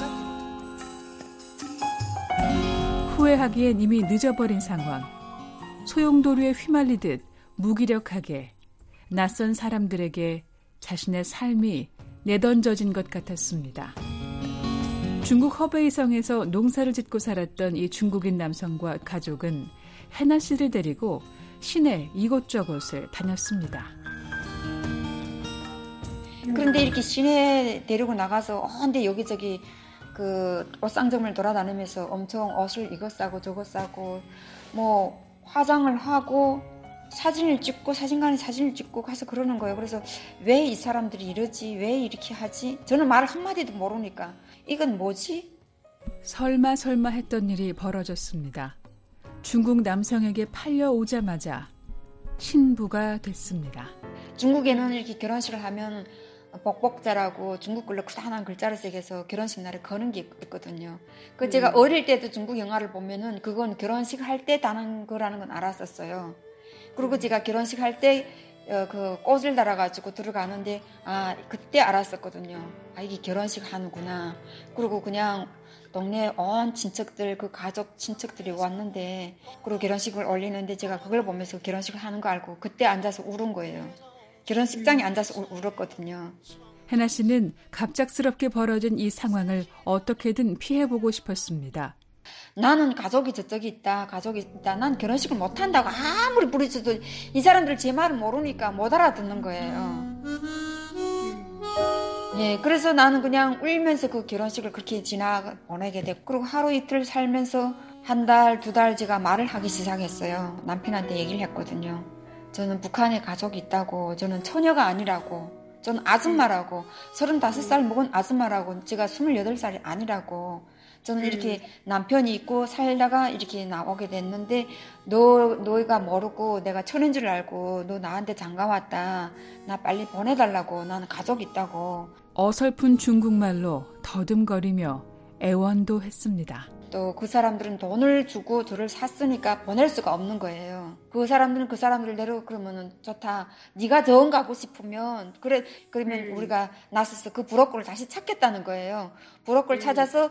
거지. 후회하기엔 이미 늦어버린 상황. 소용돌이에 휘말리듯 무기력하게 낯선 사람들에게 자신의 삶이 내던져진 것 같았습니다. 중국 허베이성에서 농사를 짓고 살았던 이 중국인 남성과 가족은 해나 씨를 데리고 시내 이곳저곳을 다녔습니다. 그런데 이렇게 시내에 데리고 나가서 근데 여기저기 그 옷상점을 돌아다니면서 엄청 옷을 이거 싸고 저거 싸고 뭐 화장을 하고 사진을 찍고 사진관에 사진을 찍고 가서 그러는 거예요. 그래서 왜 이 사람들이 이러지? 왜 이렇게 하지? 저는 말 한마디도 모르니까 이건 뭐지? 설마 했던 일이 벌어졌습니다. 중국 남성에게 팔려오자마자 신부가 됐습니다. 중국에는 이렇게 결혼식을 하면 복복자라고 중국 글로 크다란 글자를 새겨서 결혼식 날에 거는 게 있거든요. 그 제가 어릴 때도 중국 영화를 보면은 그건 결혼식 할 때 다는 거라는 건 알았었어요. 그리고 제가 결혼식 할 때 그 꽃을 달아가지고 들어가는데 그때 알았었거든요. 이게 결혼식 하는구나. 그리고 그냥 동네 온 친척들 그 가족 친척들이 왔는데 그리고 결혼식을 올리는데 제가 그걸 보면서 결혼식을 하는 거 알고 그때 앉아서 울은 거예요. 결혼식장에 앉아서 울었거든요. 해나 씨는 갑작스럽게 벌어진 이 상황을 어떻게든 피해보고 싶었습니다. 나는 가족이 저쪽에 있다. 난 결혼식을 못한다고 아무리 부르쳐도 이 사람들 제 말을 모르니까 못 알아듣는 거예요. 예, 그래서 나는 그냥 울면서 그 결혼식을 그렇게 보내게 됐고, 그리고 하루 이틀 살면서 한 달, 두 달 제가 말을 하기 시작했어요. 남편한테 얘기를 했거든요. 저는 북한에 가족이 있다고, 저는 처녀가 아니라고, 저는 아줌마라고, 35살 먹은 아줌마라고, 제가 28살이 아니라고, 저는 이렇게 남편이 있고 살다가 이렇게 나오게 됐는데, 너희가 모르고 내가 처녀인 줄 알고, 너 나한테 장가 왔다. 나 빨리 보내달라고, 나는 가족 있다고. 어설픈 중국말로 더듬거리며 애원도 했습니다. 또 그 사람들은 돈을 주고 저를 샀으니까 보낼 수가 없는 거예요. 그 사람들은 그 사람들대로 그러면은 좋다. 네가 정 가고 싶으면 그러면 우리가 나서서 그 브로커를 다시 찾겠다는 거예요. 브로커를 찾아서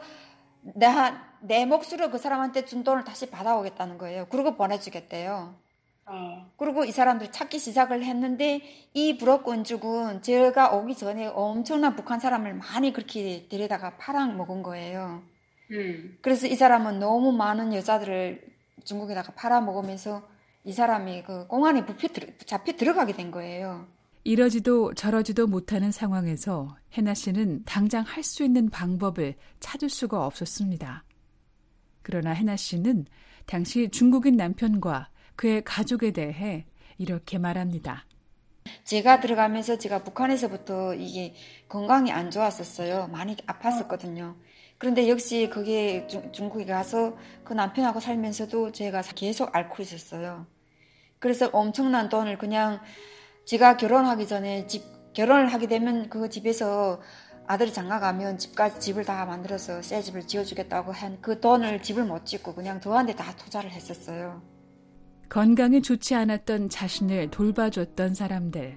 내 몫으로 그 사람한테 준 돈을 다시 받아오겠다는 거예요. 그리고 보내주겠대요. 그리고 이 사람들이 찾기 시작을 했는데 이 브로커 은죽은 제가 오기 전에 엄청난 북한 사람을 많이 그렇게 데려다가 팔아먹은 거예요. 그래서 이 사람은 너무 많은 여자들을 중국에다가 팔아먹으면서 이 사람이 그 공안에 잡혀 들어가게 된 거예요. 이러지도 저러지도 못하는 상황에서 해나 씨는 당장 할 수 있는 방법을 찾을 수가 없었습니다. 그러나 해나 씨는 당시 중국인 남편과 그의 가족에 대해 이렇게 말합니다. 제가 들어가면서 제가 북한에서부터 이게 건강이 안 좋았었어요. 많이 아팠었거든요. 그런데 역시 거기에 중국에 가서 그 남편하고 살면서도 제가 계속 앓고 있었어요. 그래서 엄청난 돈을 그냥 제가 결혼하기 전에 결혼을 하게 되면 그 집에서 아들이 장가 가면 집을 다 만들어서 새 집을 지어주겠다고 한 그 돈을 집을 못 짓고 그냥 저한테 다 투자를 했었어요. 건강이 좋지 않았던 자신을 돌봐줬던 사람들.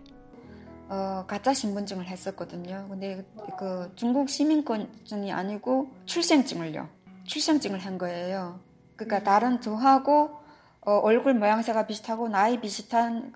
가짜 신분증을 했었거든요. 근데 그 중국 시민권증이 아니고 출생증을 한 거예요. 그러니까 다른 저하고 얼굴 모양새가 비슷하고 나이 비슷한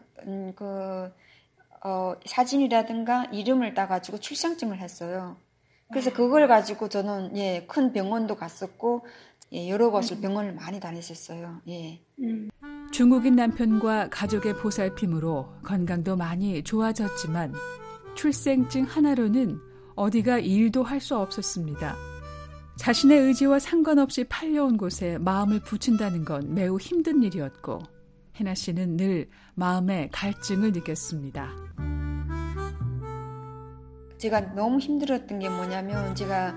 사진이라든가 이름을 따가지고 출생증을 했어요. 그래서 그걸 가지고 저는 큰 병원도 갔었고 여러 곳을 병원을 많이 다녔었어요. 중국인 남편과 가족의 보살핌으로 건강도 많이 좋아졌지만 출생증 하나로는 어디가 일도 할 수 없었습니다. 자신의 의지와 상관없이 팔려온 곳에 마음을 붙인다는 건 매우 힘든 일이었고 해나 씨는 늘 마음에 갈증을 느꼈습니다. 제가 너무 힘들었던 게 뭐냐면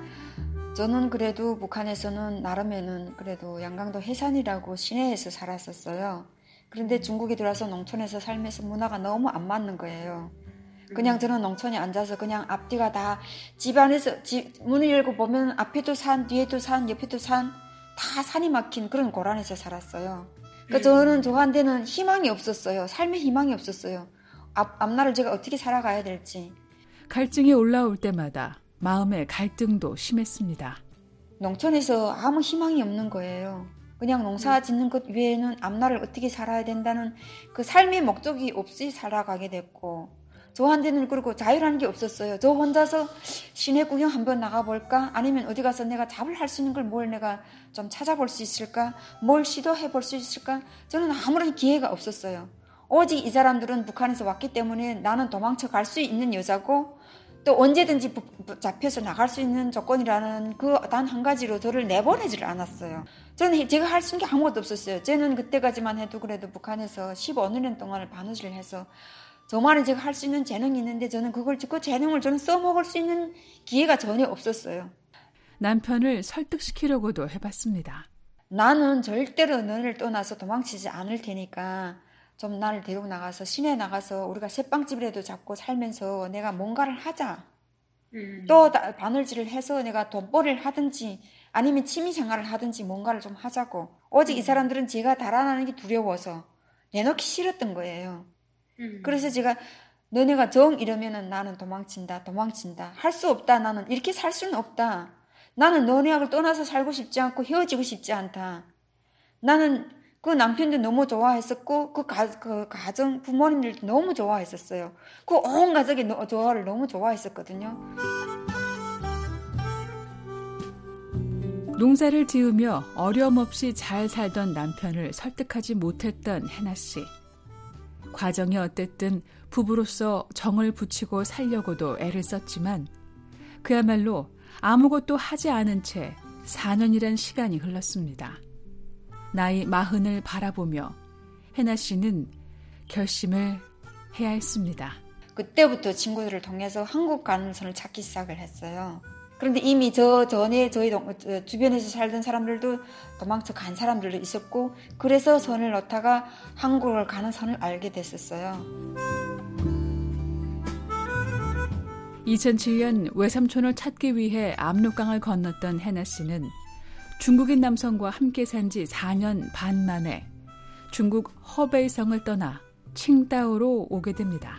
저는 그래도 북한에서는 나름에는 그래도 양강도 해산이라고 시내에서 살았었어요. 그런데 중국에 들어와서 농촌에서 살면서 문화가 너무 안 맞는 거예요. 그냥 저는 농촌에 앉아서 그냥 앞뒤가 다 집안에서 문을 열고 보면 앞에도 산, 뒤에도 산, 옆에도 산, 다 산이 막힌 그런 고란에서 살았어요. 그러니까 저는 저한테는 희망이 없었어요. 삶의 희망이 없었어요. 앞날을 제가 어떻게 살아가야 될지. 갈증이 올라올 때마다 마음의 갈등도 심했습니다. 농촌에서 아무 희망이 없는 거예요. 그냥 농사 짓는 것 외에는 앞날을 어떻게 살아야 된다는 그 삶의 목적이 없이 살아가게 됐고 저한테는 그리고 자유라는 게 없었어요. 저 혼자서 시내 구경 한번 나가볼까? 아니면 어디 가서 내가 잡을 할 수 있는 걸 뭘 내가 좀 찾아볼 수 있을까? 뭘 시도해볼 수 있을까? 저는 아무런 기회가 없었어요. 오직 이 사람들은 북한에서 왔기 때문에 나는 도망쳐 갈 수 있는 여자고 또 언제든지 잡혀서 나갈 수 있는 조건이라는 그 단 한 가지로 저를 내보내지를 않았어요. 저는 제가 할 수 있는 게 아무것도 없었어요. 저는 그때까지만 해도 그래도 북한에서 15년 동안을 바느질을 해서 저만이 제가 할 수 있는 재능이 있는데 저는 그 재능을 저는 써먹을 수 있는 기회가 전혀 없었어요. 남편을 설득시키려고도 해봤습니다. 나는 절대로 너를 떠나서 도망치지 않을 테니까 좀 나를 데리고 나가서 시내에 나가서 우리가 새빵집이라도 잡고 살면서 내가 뭔가를 하자. 또 바늘질을 해서 내가 돈벌이를 하든지 아니면 취미생활을 하든지 뭔가를 좀 하자고. 오직 이 사람들은 제가 달아나는 게 두려워서 내놓기 싫었던 거예요. 그래서 제가 너네가 정 이러면은 나는 도망친다. 할 수 없다. 나는 이렇게 살 수는 없다. 나는 너네하고 떠나서 살고 싶지 않고 헤어지고 싶지 않다. 나는 그 남편도 너무 좋아했었고 그 가정 부모님들도 너무 좋아했었어요. 그 온 가족이 저를 너무 좋아했었거든요. 농사를 지으며 어려움 없이 잘 살던 남편을 설득하지 못했던 해나 씨. 과정이 어땠든 부부로서 정을 붙이고 살려고도 애를 썼지만 그야말로 아무것도 하지 않은 채 4년이란 시간이 흘렀습니다. 나이 40을 바라보며 해나 씨는 결심을 해야 했습니다. 그때부터 친구들을 통해서 한국 가능성을 찾기 시작을 했어요. 그런데 이미 전에 저희 주변에서 살던 사람들도 도망쳐 간 사람들도 있었고, 그래서 선을 놓다가 한국을 가는 선을 알게 됐었어요. 2007년 외삼촌을 찾기 위해 압록강을 건넜던 해나 씨는 중국인 남성과 함께 산 지 4년 반 만에 중국 허베이성을 떠나 칭다오로 오게 됩니다.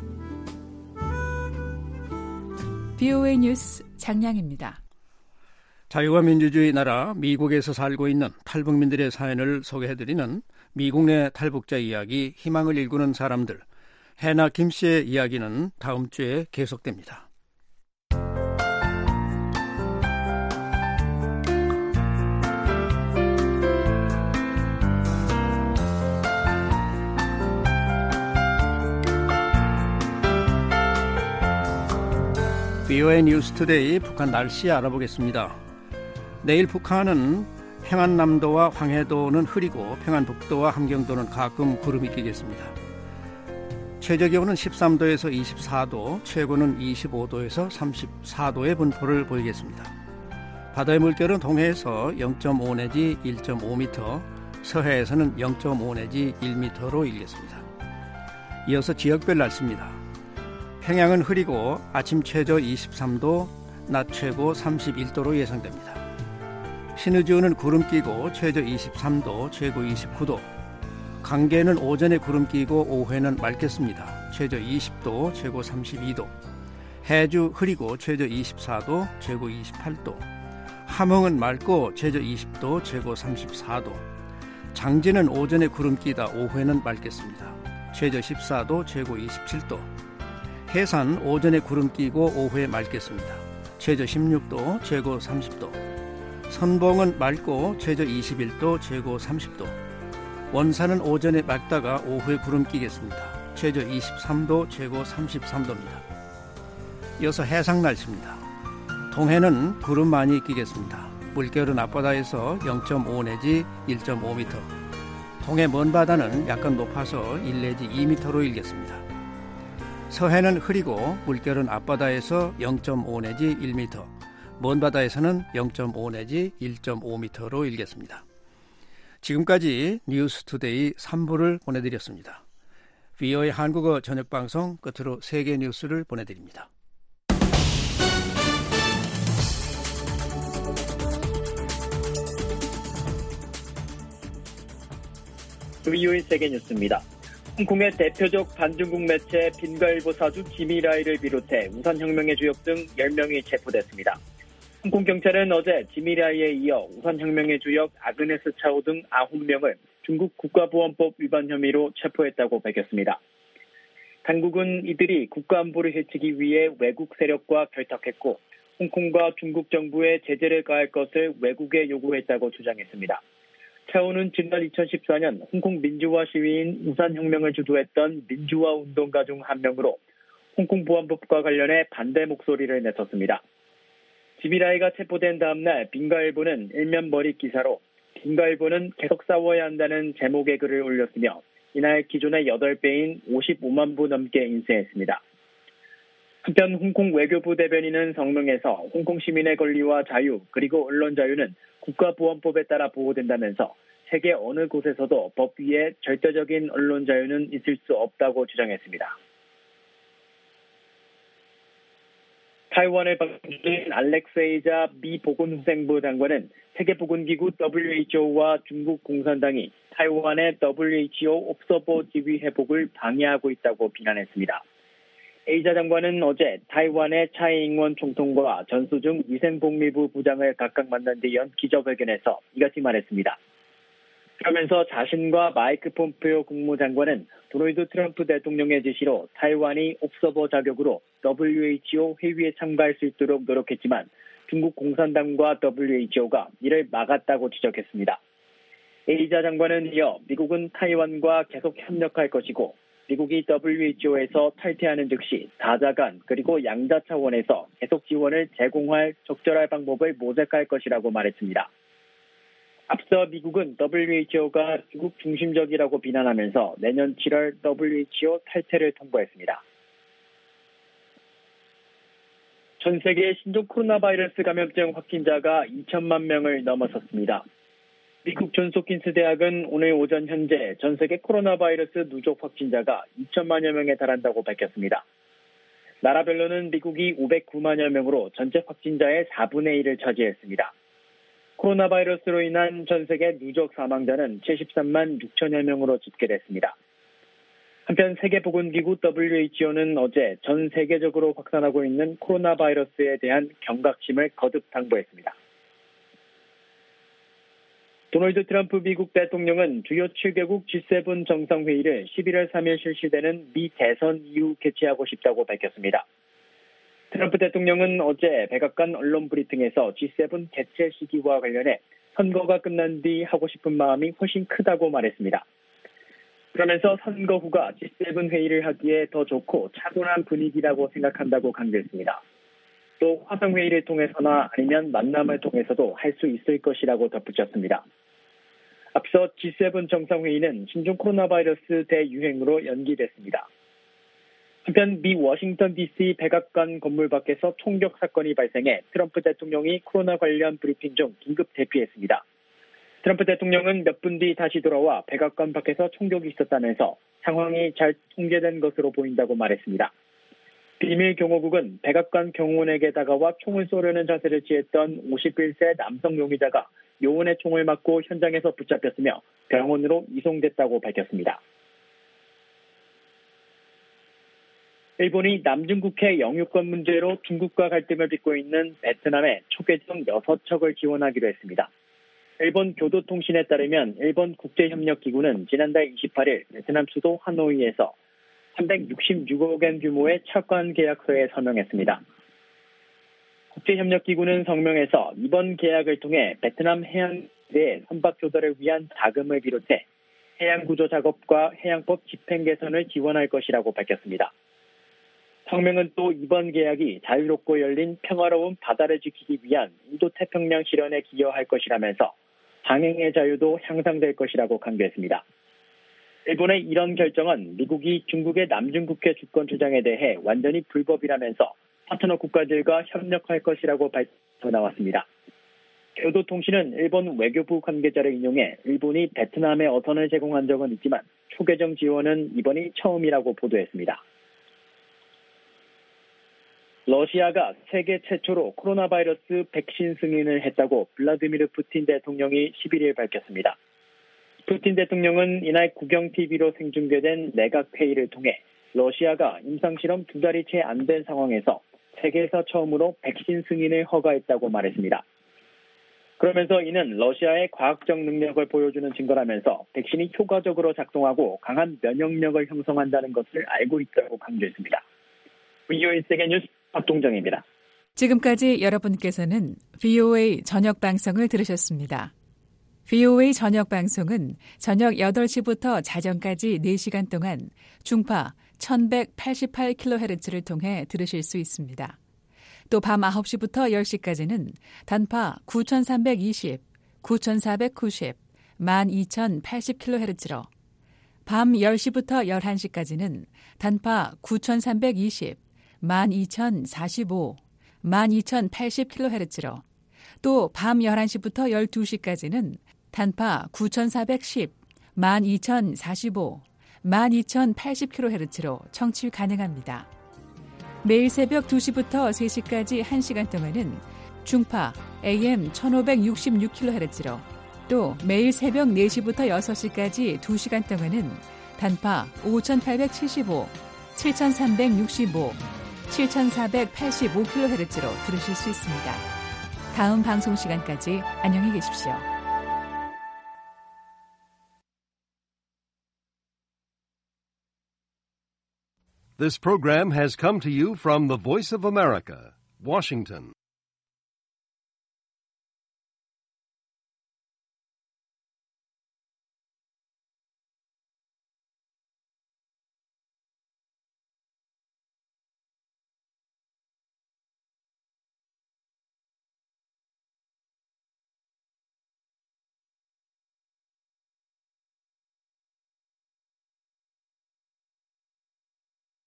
VOA 뉴스 장량입니다. 자유와 민주주의 나라 미국에서 살고 있는 탈북민들의 사연을 소개해드리는 미국 내 탈북자 이야기, 희망을 일구는 사람들, 해나 김 씨의 이야기는 다음 주에 계속됩니다. VOA 뉴스투데이 북한 날씨 알아보겠습니다. 내일 북한은 평안남도와 황해도는 흐리고 평안북도와 함경도는 가끔 구름이 끼겠습니다. 최저기온은 13도에서 24도, 최고는 25도에서 34도의 분포를 보이겠습니다. 바다의 물결은 동해에서 0.5 내지 1.5m, 서해에서는 0.5 내지 1m로 일겠습니다. 이어서 지역별 날씨입니다. 평양은 흐리고 아침 최저 23도, 낮 최고 31도로 예상됩니다. 신의주는 구름 끼고 최저 23도, 최고 29도. 강계는 오전에 구름 끼고 오후에는 맑겠습니다. 최저 20도, 최고 32도. 해주 흐리고 최저 24도, 최고 28도. 함흥은 맑고 최저 20도, 최고 34도. 장진은 오전에 구름 끼다 오후에는 맑겠습니다. 최저 14도, 최고 27도. 해산 오전에 구름 끼고 오후에 맑겠습니다. 최저 16도, 최고 30도. 선봉은 맑고 최저 21도, 최고 30도. 원산은 오전에 맑다가 오후에 구름 끼겠습니다. 최저 23도, 최고 33도입니다. 이어서 해상 날씨입니다. 동해는 구름 많이 끼겠습니다. 물결은 앞바다에서 0.5 내지 1.5m. 동해 먼바다는 약간 높아서 1 내지 2m로 일겠습니다. 서해는 흐리고 물결은 앞바다에서 0.5 내지 1m, 먼바다에서는 0.5 내지 1.5m로 일겠습니다. 지금까지 뉴스투데이 3부를 보내드렸습니다. VOA 한국어 저녁방송 끝으로 세계 뉴스를 보내드립니다. VOA 세계 뉴스입니다. 홍콩의 대표적 반중국 매체 빈가일보 사주 지미라이를 비롯해 우산혁명의 주역 등 10명이 체포됐습니다. 홍콩 경찰은 어제 지미라이에 이어 우산혁명의 주역 아그네스 차오 등 9명을 중국 국가보안법 위반 혐의로 체포했다고 밝혔습니다. 당국은 이들이 국가안보를 해치기 위해 외국 세력과 결탁했고 홍콩과 중국 정부에 제재를 가할 것을 외국에 요구했다고 주장했습니다. 차오는 지난 2014년 홍콩 민주화 시위인 우산혁명을 주도했던 민주화 운동가 중 한 명으로 홍콩 보안법과 관련해 반대 목소리를 내섰습니다. 지미라이가 체포된 다음 날 빈가일보는 일면 머릿 기사로 빈가일보는 계속 싸워야 한다는 제목의 글을 올렸으며 이날 기존의 8배인 55만 부 넘게 인쇄했습니다. 한편 홍콩 외교부 대변인은 성명에서 홍콩 시민의 권리와 자유 그리고 언론 자유는 국가보안법에 따라 보호된다면서 세계 어느 곳에서도 법 위에 절대적인 언론 자유는 있을 수 없다고 주장했습니다. 타이완을 방문 중인 알렉세이자 미 보건후생부 장관은 세계보건기구 WHO와 중국 공산당이 타이완의 WHO 옵서버 지위 회복을 방해하고 있다고 비난했습니다. 에이자 장관은 어제 타이완의 차이잉원 총통과 전수중 위생복리부 부장을 각각 만난 뒤 연 기자회견에서 이같이 말했습니다. 그러면서 자신과 마이크 폼페오 국무장관은 도널드 트럼프 대통령의 지시로 타이완이 옵서버 자격으로 WHO 회의에 참가할 수 있도록 노력했지만 중국 공산당과 WHO가 이를 막았다고 지적했습니다. 에이자 장관은 이어 미국은 타이완과 계속 협력할 것이고 미국이 WHO에서 탈퇴하는 즉시 다자 간 그리고 양자 차원에서 계속 지원을 제공할 적절한 방법을 모색할 것이라고 말했습니다. 앞서 미국은 WHO가 중국 중심적이라고 비난하면서 내년 7월 WHO 탈퇴를 통보했습니다. 전 세계 신종 코로나 바이러스 감염증 확진자가 2천만 명을 넘어섰습니다. 미국 존스홉킨스 대학은 오늘 오전 현재 전 세계 코로나 바이러스 누적 확진자가 2천만여 명에 달한다고 밝혔습니다. 나라별로는 미국이 509만여 명으로 전체 확진자의 4분의 1을 차지했습니다. 코로나 바이러스로 인한 전 세계 누적 사망자는 73만 6천여 명으로 집계됐습니다. 한편 세계보건기구 WHO는 어제 전 세계적으로 확산하고 있는 코로나 바이러스에 대한 경각심을 거듭 당부했습니다. 도널드 트럼프 미국 대통령은 주요 7개국 G7 정상회의를 11월 3일 실시되는 미 대선 이후 개최하고 싶다고 밝혔습니다. 트럼프 대통령은 어제 백악관 언론 브리핑에서 G7 개최 시기와 관련해 선거가 끝난 뒤 하고 싶은 마음이 훨씬 크다고 말했습니다. 그러면서 선거 후가 G7 회의를 하기에 더 좋고 차분한 분위기라고 생각한다고 강조했습니다. 또 화상회의를 통해서나 아니면 만남을 통해서도 할 수 있을 것이라고 덧붙였습니다. 앞서 G7 정상회의는 신종 코로나 바이러스 대유행으로 연기됐습니다. 한편 미 워싱턴 DC 백악관 건물 밖에서 총격 사건이 발생해 트럼프 대통령이 코로나 관련 브리핑 중 긴급 대피했습니다. 트럼프 대통령은 몇 분 뒤 다시 돌아와 백악관 밖에서 총격이 있었다면서 상황이 잘 통제된 것으로 보인다고 말했습니다. 비밀 경호국은 백악관 경호원에게 다가와 총을 쏘려는 자세를 취했던 51세 남성 용의자가 요원의 총을 맞고 현장에서 붙잡혔으며 병원으로 이송됐다고 밝혔습니다. 일본이 남중국해 영유권 문제로 중국과 갈등을 빚고 있는 베트남에 초계정 6척을 지원하기로 했습니다. 일본 교도통신에 따르면 일본 국제협력기구는 지난달 28일 베트남 수도 하노이에서 366억 엔 규모의 철권 계약서에 서명했습니다. 국제협력기구는 성명에서 이번 계약을 통해 베트남 해양의 선박 조달을 위한 자금을 비롯해 해양구조 작업과 해양법 집행 개선을 지원할 것이라고 밝혔습니다. 성명은 또 이번 계약이 자유롭고 열린 평화로운 바다를 지키기 위한 인도태평양 실현에 기여할 것이라면서 방행의 자유도 향상될 것이라고 강조했습니다. 일본의 이런 결정은 미국이 중국의 남중국해 주권 주장에 대해 완전히 불법이라면서 파트너 국가들과 협력할 것이라고 밝혀 나왔습니다. 교도통신은 일본 외교부 관계자를 인용해 일본이 베트남에 어선을 제공한 적은 있지만 초계정 지원은 이번이 처음이라고 보도했습니다. 러시아가 세계 최초로 코로나 바이러스 백신 승인을 했다고 블라디미르 푸틴 대통령이 11일 밝혔습니다. 푸틴 대통령은 이날 국영TV로 생중계된 내각회의를 통해 러시아가 임상실험 2달이 채 안 된 상황에서 세계에서 처음으로 백신 승인을 허가했다고 말했습니다. 그러면서 이는 러시아의 과학적 능력을 보여주는 증거라면서 백신이 효과적으로 작동하고 강한 면역력을 형성한다는 것을 알고 있다고 강조했습니다. VOA 세계뉴스 박동정입니다. 지금까지 여러분께서는 VOA 저녁 방송을 들으셨습니다. VOA 저녁 방송은 저녁 8시부터 자정까지 4시간 동안 중파 1188kHz를 통해 들으실 수 있습니다. 또 밤 9시부터 10시까지는 단파 9320, 9490, 12080kHz로 밤 10시부터 11시까지는 단파 9320, 12045, 12080kHz로 또 밤 11시부터 12시까지는 단파 9410, 12045, 12080kHz로 청취 가능합니다. 매일 새벽 2시부터 3시까지 1시간 동안은 중파 AM 1566kHz로 또 매일 새벽 4시부터 6시까지 2시간 동안은 단파 5875, 7365, 7485kHz로 들으실 수 있습니다. 다음 방송 시간까지 안녕히 계십시오. This program has come to you from the Voice of America, Washington.